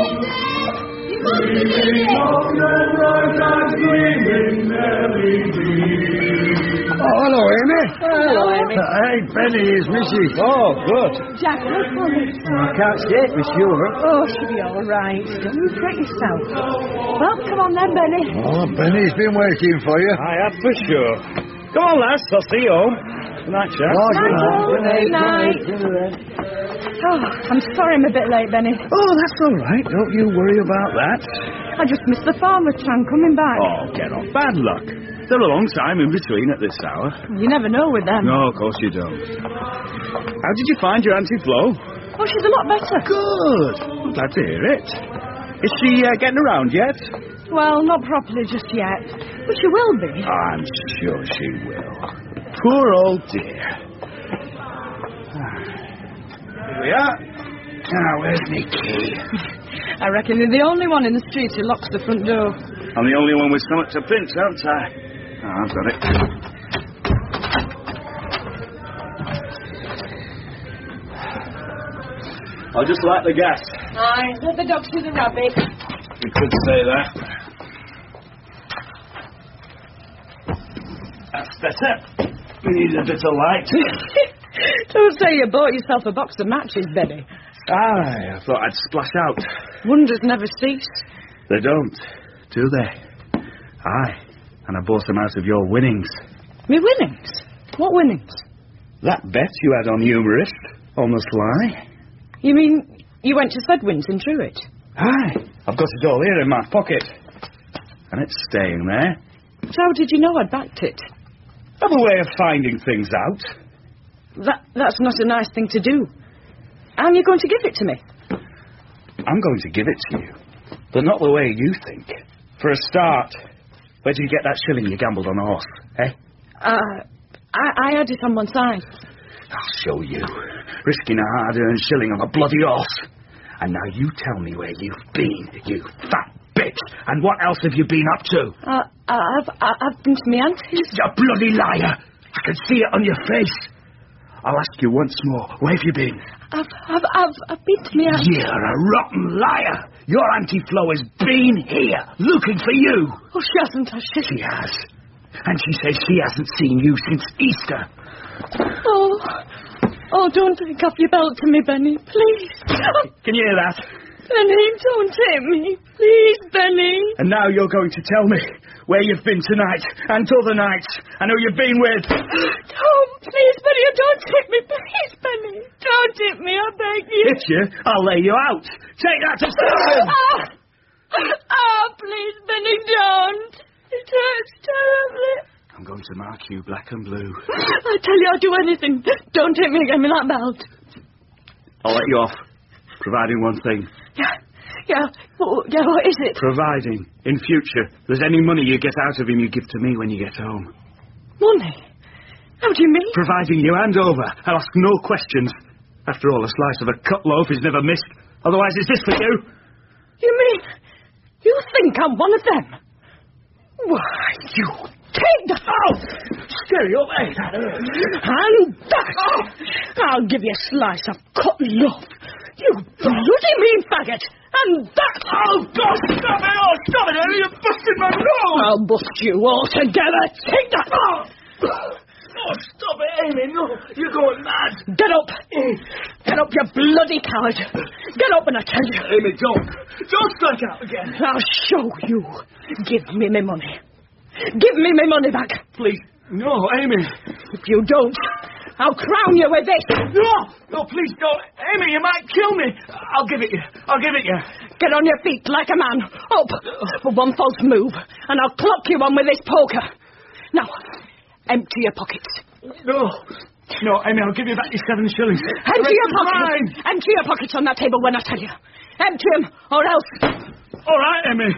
Dreaming of your words, I'm dreaming, Mary. Oh, hello, Amy. Hello, Amy. Hey, Benny is Missy. Oh, good. Jack, where's Polly? I can't say it for sure. Oh, she'll be all right. Don't you fret yourself. Well, come on then, Benny. Oh, Benny's been waiting for you. I have for sure. Come on, lads. I'll see you home. Good night, chap. Oh, Good night. Oh, I'm sorry I'm a bit late, Benny. Oh, that's all right. Don't you worry about that. I just missed the farmer's tram coming back. Oh, get off. Bad luck. Still a long time in between at this hour. You never know with them. No, of course you don't. How did you find your Auntie Flo? Oh, she's a lot better. Good. I'm glad to hear it. Is she getting around yet? Well, not properly just yet. But she will be. I'm sure she will. Poor old dear. Here we are. Now, where's my key? I reckon you're the only one in the street who locks the front door. I'm the only one with something to pinch, aren't I? Oh, I've got it. I'll just light the gas. Aye, let the dog see the rabbit. You could say that. That's better. We need a bit of light. Don't say you bought yourself a box of matches, Benny. Aye, I thought I'd splash out. Wonders never cease. They don't, do they? Aye, and I bought them out of your winnings. Me winnings? What winnings? That bet you had on Humorist, on the sly. You mean you went to Sedwin's and drew it? Aye, I've got it all here in my pocket. And it's staying there. So how did you know I'd backed it? I have a way of finding things out. That's not a nice thing to do. And you're going to give it to me? I'm going to give it to you. But not the way you think. For a start, where did you get that shilling you gambled on a horse, eh? I had it on one side. I'll show you. Risking a hard-earned shilling on a bloody horse. And now you tell me where you've been, you fat bitch. And what else have you been up to? I've been to my auntie's. You bloody liar! I can see it on your face. I'll ask you once more. Where have you been? I've been to my auntie's. You're a rotten liar. Your Auntie Flo has been here, looking for you. Oh, she hasn't, has she? She has. And she says she hasn't seen you since Easter. Oh, don't take off your belt to me, Benny, please. Can you hear that? Benny, don't hit me. Please, Benny. And now you're going to tell me where you've been tonight and other nights and who you've been with. Don't, please, Benny, don't hit me. Please, Benny. Don't hit me, I beg you. Hit you? I'll lay you out. Take that to Stephen. Please, Benny, don't. It hurts terribly. I'm going to mark you black and blue. I tell you, I'll do anything. Don't hit me again with that belt. I'll let you off, providing one thing. Yeah, what is it? Providing, in future, there's any money you get out of him you give to me when you get home. Money? How do you mean? Providing you hand over and ask no questions. After all, a slice of a cut loaf is never missed. Otherwise, is this for you? You mean, you think I'm one of them? Why, you take that out! Steady up, eh? And that! I'll give you a slice of cut loaf. You bloody mean faggot! And that! Oh, God, stop it! Oh, stop it, Ellie! You're busting my nose! I'll bust you all together! Take that! Oh, stop it, Amy! No, you're going mad! Get up! Get up, you bloody coward! Get up and I tell you! Amy, don't! Don't strike out again! I'll show you! Give me my money! Give me my money back! Please, no, Amy! If you don't, I'll crown you with this! No, please don't! Amy, you might kill me! I'll give it you! Get on your feet like a man! Up! For one false move, and I'll clock you on with this poker! Now, empty your pockets. No, Amy, I'll give you back your 7 shillings. Empty your pockets! Empty your pockets on that table when I tell you. Empty them, or else... All right, Amy.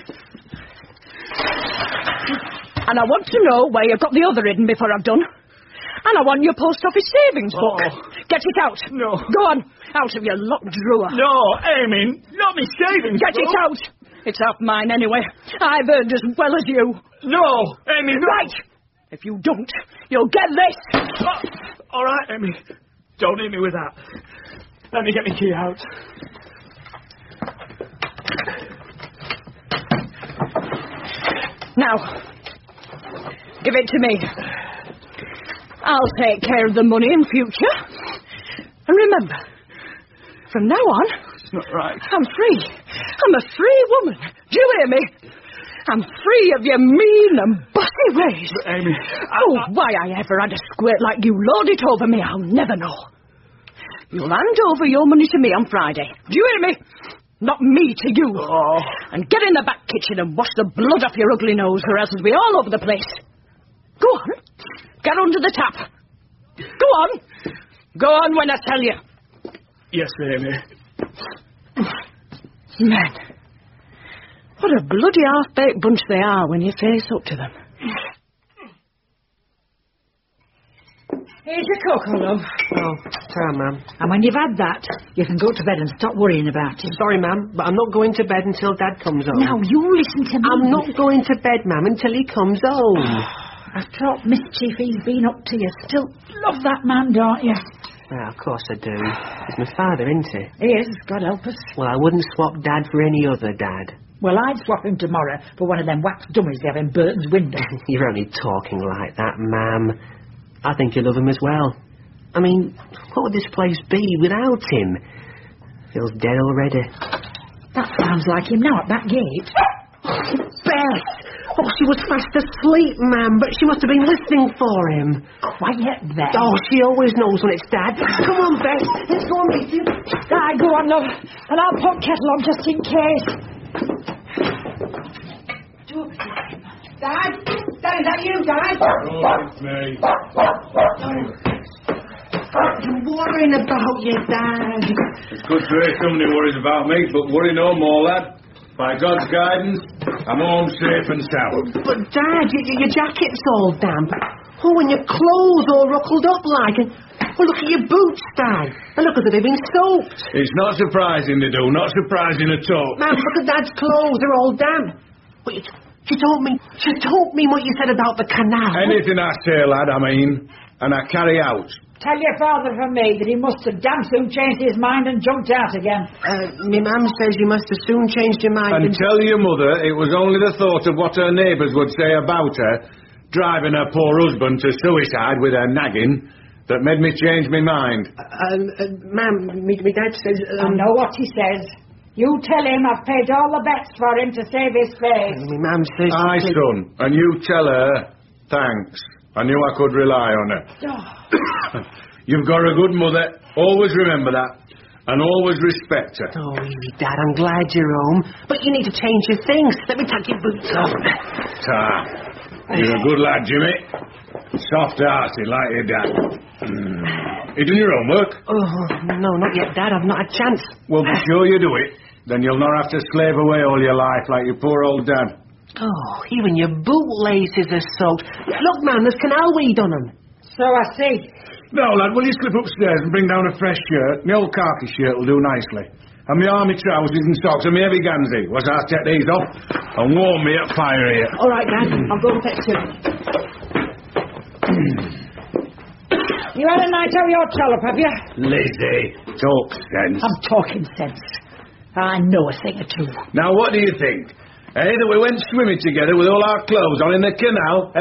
And I want to know where you've got the other hidden before I've done. And I want your post office savings book. Get it out. No. Go on, out of your locked drawer. No, Amy, not me savings Get it out. It's half mine anyway. I've earned as well as you. No, Amy, no. Right. If you don't, you'll get this. All right, Amy. Don't hit me with that. Let me get my key out. Now, give it to me. I'll take care of the money in future. And remember, from now on... It's not right. I'm free. I'm a free woman. Do you hear me? I'm free of your mean and bossy ways. But Amy... why I ever had a squirt like you lorded over me, I'll never know. You'll hand over your money to me on Friday. Do you hear me? Not me to you. Oh. And get in the back kitchen and wash the blood off your ugly nose, or else it'll be all over the place. Go on. Get under the tap. Go on. Go on when I tell you. Yes, Amy. Men. What a bloody half-baked bunch they are when you face up to them. Here's your cocoa, love. Oh, sorry, ma'am. And when you've had that, you can go to bed and stop worrying about it. Sorry, ma'am, but I'm not going to bed until Dad comes home. Now, you listen to me. I'm not going to bed, ma'am, until he comes home. I thought mischief he's been up to. You still love that man, don't you? Yeah, of course I do. He's my father, isn't he? He is, God help us. Well, I wouldn't swap Dad for any other Dad. Well, I'd swap him tomorrow for one of them wax dummies they have in Burton's window. You're only talking like that, ma'am. I think you love him as well. I mean, what would this place be without him? Feels dead already. That sounds like him now at that gate. Beth! Oh, she was fast asleep, ma'am, but she must have been listening for him. Quiet, Beth. Oh, she always knows when it's Dad. Come on, Beth. Let's go and meet him. Go on, love. And I'll put kettle on just in case. Dad? Dad, is that you, Dad? Oh, it's me. I'm worrying about you, Dad. It's good to hear somebody worries about me, but worry no more, lad. By God's guidance, I'm home safe and sound. But, Dad, your jacket's all damp. Oh, and your clothes all ruckled up like. And, oh, look at your boots, Dad. And look as if they've been soaked. It's not surprising they do, not surprising at all. Ma'am, look at Dad's clothes. They're all damp. But you told me what you said about the canal. Anything I say, lad, I mean, and I carry out. Tell your father from me that he must have damn soon changed his mind and jumped out again. Me mum says you must have soon changed your mind. And tell your mother it was only the thought of what her neighbours would say about her, driving her poor husband to suicide with her nagging, that made me change my mind. Ma'am, me dad says... I know what he says. You tell him I've paid all the bets for him to save his face. Me mum says... Aye, son, and you tell her, thanks. I knew I could rely on her. You've got a good mother. Always remember that. And always respect her. Oh, Dad, I'm glad you're home. But you need to change your things. Let me take your boots off. You're a good lad, Jimmy. Soft-hearted like your dad. You doing your homework? Oh, no, not yet, Dad. I've not a chance. Well, be sure you do it. Then you'll not have to slave away all your life like your poor old dad. Oh, even your bootlaces are soaked. Look, man, there's canal weed on them. So I see. No, lad, will you slip upstairs and bring down a fresh shirt? My old khaki shirt will do nicely. And my army trousers and socks and my heavy gansy. Was I take these off and warm me at fire here. All right, Dad, I'll go and fetch you. You had a night out your trollop, have you? Lizzie, talk sense. I'm talking sense. I know a thing or two. Now, what do you think? That we went swimming together with all our clothes on in the canal,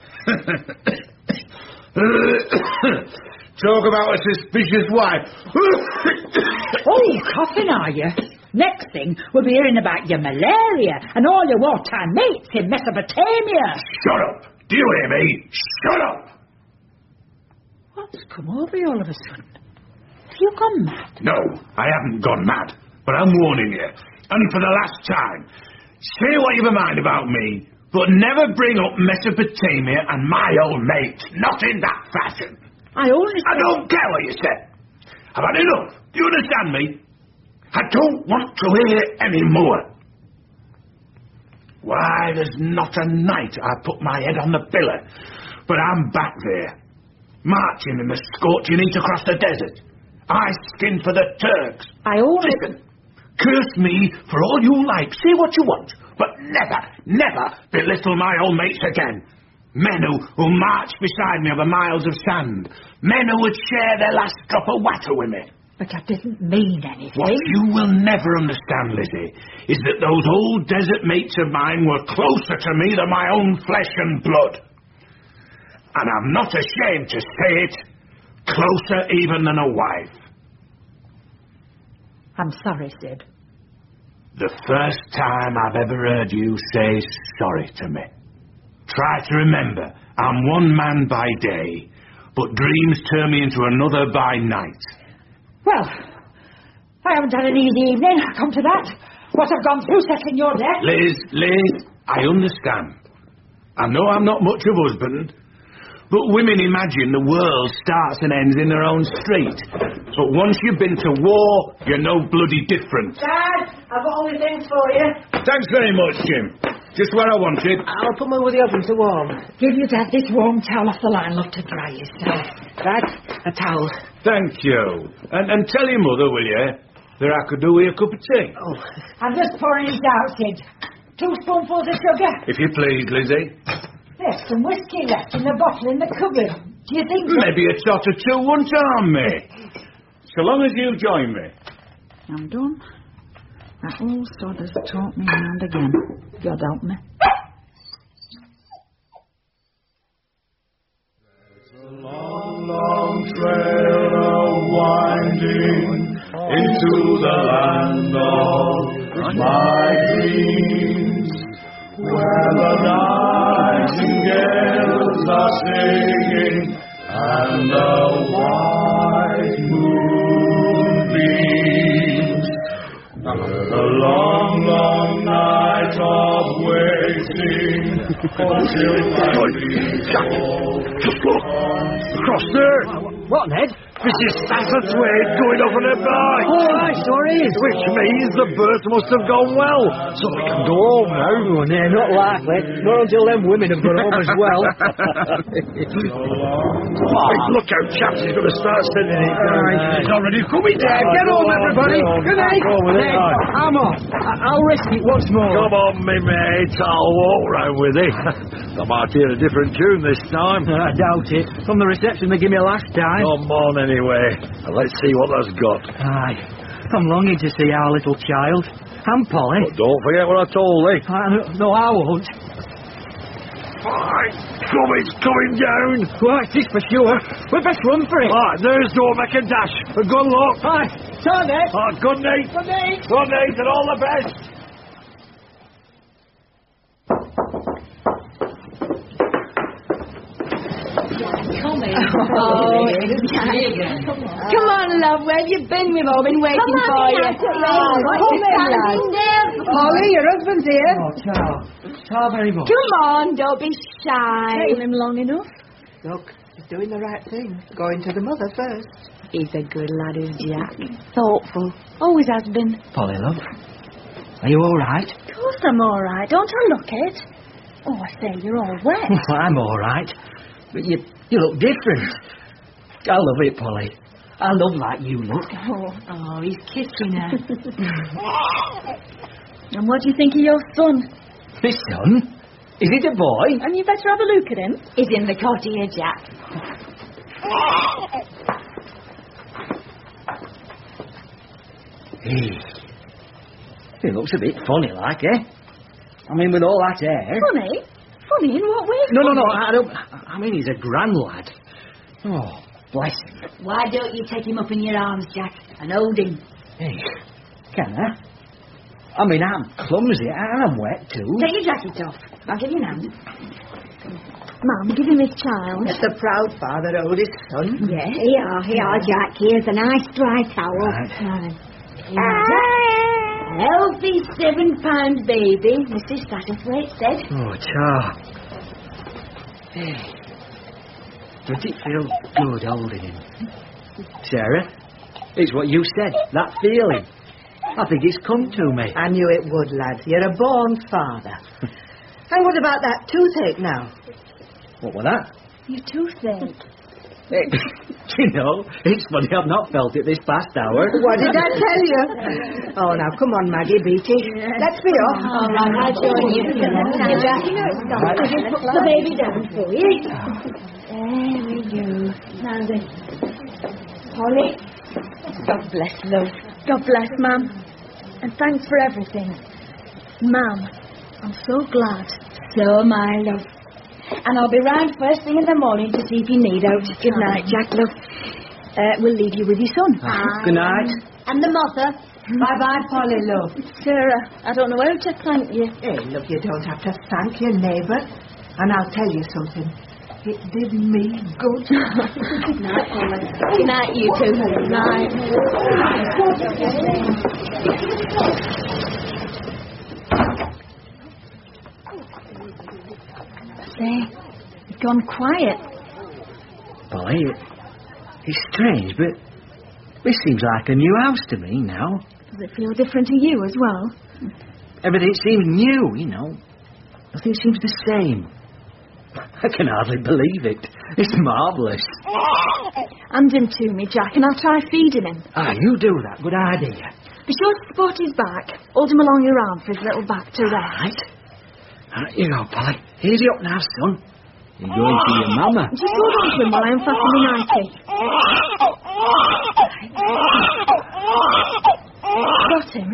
Talk about a suspicious wife. Oh, coughing, are you? Next thing, we'll be hearing about your malaria and all your wartime mates in Mesopotamia. Shut up! Do you hear me? Shut up! What's come over you all of a sudden? Have you gone mad? No, I haven't gone mad, but I'm warning you. And for the last time, say what you've a mind about me, but never bring up Mesopotamia and my old mates. Not in that fashion. I don't care what you said. I've had enough. Do you understand me? I don't want to hear any more. Why, there's not a night I put my head on the pillar, but I'm back there, marching in the scorching heat across the desert. I skinned for the Turks. Listen, curse me for all you like. Say what you want, but never belittle my old mates again. Men who march beside me over miles of sand. Men who would share their last drop of water with me. But I didn't mean anything. What you will never understand, Lizzie, is that those old desert mates of mine were closer to me than my own flesh and blood. And I'm not ashamed to say it, closer even than a wife. I'm sorry, Sid. The first time I've ever heard you say sorry to me. Try to remember, I'm one man by day, but dreams turn me into another by night. Well, I haven't had an easy evening, come to that. What I've gone through settling your debt. Liz, I understand. I know I'm not much of a husband, but women imagine the world starts and ends in their own street. But once you've been to war, you're no bloody different. Dad, I've got all the things for you. Thanks very much, Jim. Just what I wanted. I'll put them over the oven to warm. Give your dad this warm towel off the line, love, to dry yourself. Dad, a towel. Thank you. And tell your mother, will you, that I could do with a cup of tea? Oh. I'm just pouring it out, Sid. 2 spoonfuls of sugar. If you please, Lizzie. There's some whiskey left in the bottle in the cupboard. Do you think... Maybe a tot or two won't harm me. So long as you join me. I'm done. That old sod has taught me hand again. God help me. There's a long, long trail winding into the land of my dreams, where the nightingales are singing and the white moon beams. The long, long night of waiting until my feet fall. Across there! What, Ned? Mrs. Satterthwaite going off on her bike. All right, so it is. Which means the birth must have gone well, so we can go home now. Oh, no, not likely. Not until them women have gone home as well. Look out, chaps, he's going to start sending it down. He's already coming down. Get home, everybody. Good night. Ned, I'm off. I'll risk it once more. Come on, me mate, I'll walk round with it. I might hear a different tune this time. I doubt it. From the reception they gave me last time. Come on, anyway. Let's see what that's got. Aye. I'm longing to see our little child. And Polly. But don't forget what I told thee. No, I won't. Right, it's coming down. Right, this for sure. We best run for it. Right, there's door, make a dash. Good luck. Aye. Turn it. Good night. Good night. Good night and all the best. Come on, love, where have you been? We've all been waiting for you. Polly, your husband's here. Oh, Charles very much. Come on, don't be shy. Taken him long enough. Look, he's doing the right thing. Going to the mother first. He's a good lad, is Jack. Thoughtful. Always has been. Polly, love. Are you all right? Of course I'm all right. Don't I look it? Oh, I say, you're all wet. Well, I'm all right. But you look different. I love it, Polly. I love like you look. Oh, he's kissing her. And what do you think of your son? This son? Is it a boy? And you better have a look at him. He's in the cot here, Jack. He looks a bit funny, like, eh? I mean, with all that hair. Funny? Funny in what way? No, I don't. I mean, he's a grand lad. Oh, bless him. Why don't you take him up in your arms, Jack, and hold him? Hey, can I? I mean, I'm clumsy and I'm wet too. Take your jacket off. I'll give you an hand. Mum, give him his child. Let the proud father hold his son. Yes. Here, Jack. Here's a nice dry towel. Right. Healthy 7-pound baby, Mrs. Satterthwaite said. Oh, Char. Hey. Does it feel good holding him? Sarah, it's what you said, that feeling. I think it's come to me. I knew it would, lad. You're a born father. And what about that toothache now? What was that? Your toothache. You know, it's funny I've not felt it this past hour. What did I tell you? Oh, now, come on, Maggie, Beatty. Let's be off. All right, I'll join you. Jack, you know it's not. I'll just put the baby down for you. There we go. Now then. Polly. God bless, love. God bless, Mum. And thanks for everything. Mum, I'm so glad. So am I, love. And I'll be round first thing in the morning to see if you need out. Good night, Jack, love. We'll leave you with your son. Good night. And the mother. Bye-bye, Polly, love. Sarah, I don't know how to thank you. Hey, look, you don't have to thank your neighbour. And I'll tell you something. It did me good. Good night, Polly. Good night, you two. Good night. Say, it's gone quiet. Polly, it's strange, but this seems like a new house to me now. Does it feel different to you as well? Everything seems new, you know. Nothing seems the same. I can hardly believe it. It's marvellous. Hand him to me, Jack, and I'll try feeding him. You do that. Good idea. Be sure to support his back. Hold him along your arm for his little back to rest. Right. Here you go, Polly. Easy up now, son. You're going to your mama. Just hold on to him while I unfasten the nightie. Got him?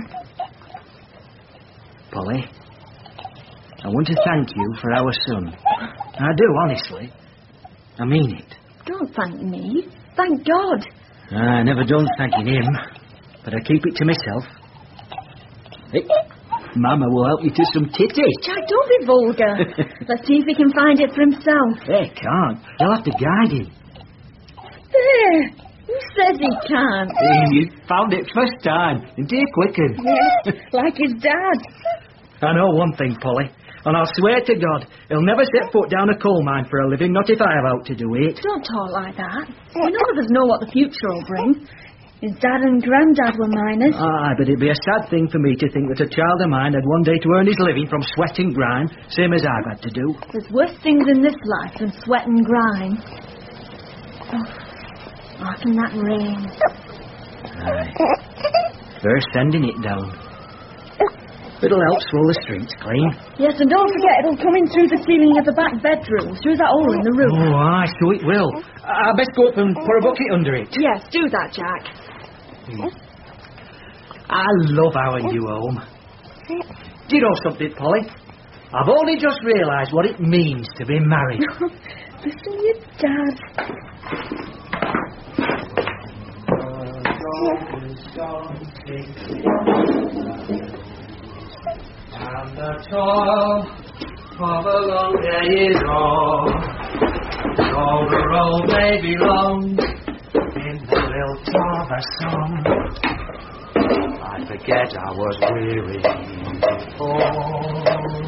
Polly, I want to thank you for our son. I do, honestly. I mean it. Don't thank me. Thank God. I never done thanking him, but I keep it to myself. Hey, Mama will help you to some titties. Jack, don't be vulgar. Let's see if he can find it for himself. He can't. You'll have to guide him. There. Who says he can't? You found it first time. And dear quicken. Yes, like his dad. I know one thing, Polly. And I'll swear to God, he'll never set foot down a coal mine for a living, not if I have out to do it. Don't talk like that. None of us know what the future will bring. His dad and granddad were miners. Aye, but it'd be a sad thing for me to think that a child of mine had one day to earn his living from sweat and grime, same as I've had to do. There's worse things in this life than sweat and grime. Oh, harken that rain. Aye. First sending it down. It'll help swell the streets clean. Yes, and don't forget it'll come in through the ceiling of the back bedroom, through that hole in the roof. Oh, aye, so it will. I best go up and pour a bucket under it. Yes, do that, Jack. I love having you home. Do you know something, Polly? I've only just realised what it means to be married. Listen to your dad. And the toil of a long day is on. All the road may be long in the lilt of a song. I forget I was weary before.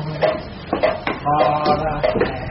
All the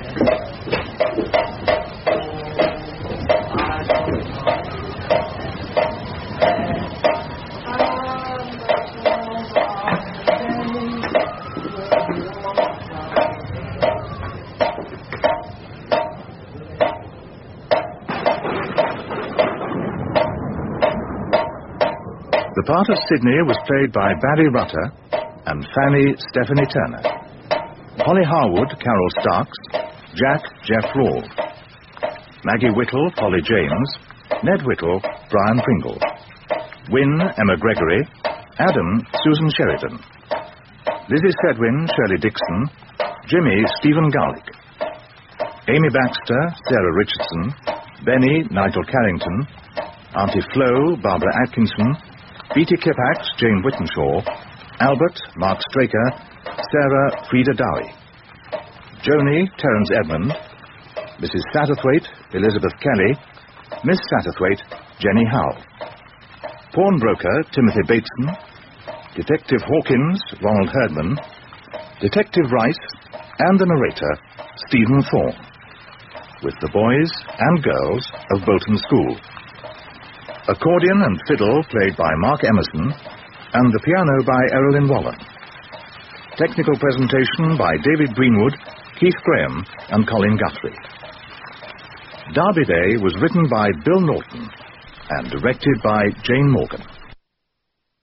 The part of Sydney was played by Barry Rutter and Fanny Stephanie Turner. Polly Harwood, Carol Starks. Jack, Jeff Rawle. Maggie Whittle, Polly James. Ned Whittle, Brian Pringle. Wynne, Emma Gregory. Adam, Susan Sheridan. Lizzie Sedwin, Shirley Dixon. Jimmy, Stephen Garlick. Amy Baxter, Sarah Richardson. Benny, Nigel Carrington. Auntie Flo, Barbara Atkinson. Beatty Kippax, Jane Whittenshaw. Albert, Mark Straker. Sarah, Frida Dowie. Joni, Terence Edmund. Mrs. Satterthwaite, Elizabeth Kelly. Miss Satterthwaite, Jenny Howe. Pawnbroker, Timothy Bateson. Detective Hawkins, Ronald Herdman. Detective Rice, and the narrator, Stephen Thorne, with the boys and girls of Bolton School. Accordion and fiddle played by Mark Emerson, and the piano by Erilyn Wallen. Technical presentation by David Greenwood, Keith Graham, and Colin Guthrie. Derby Day was written by Bill Norton and directed by Jane Morgan.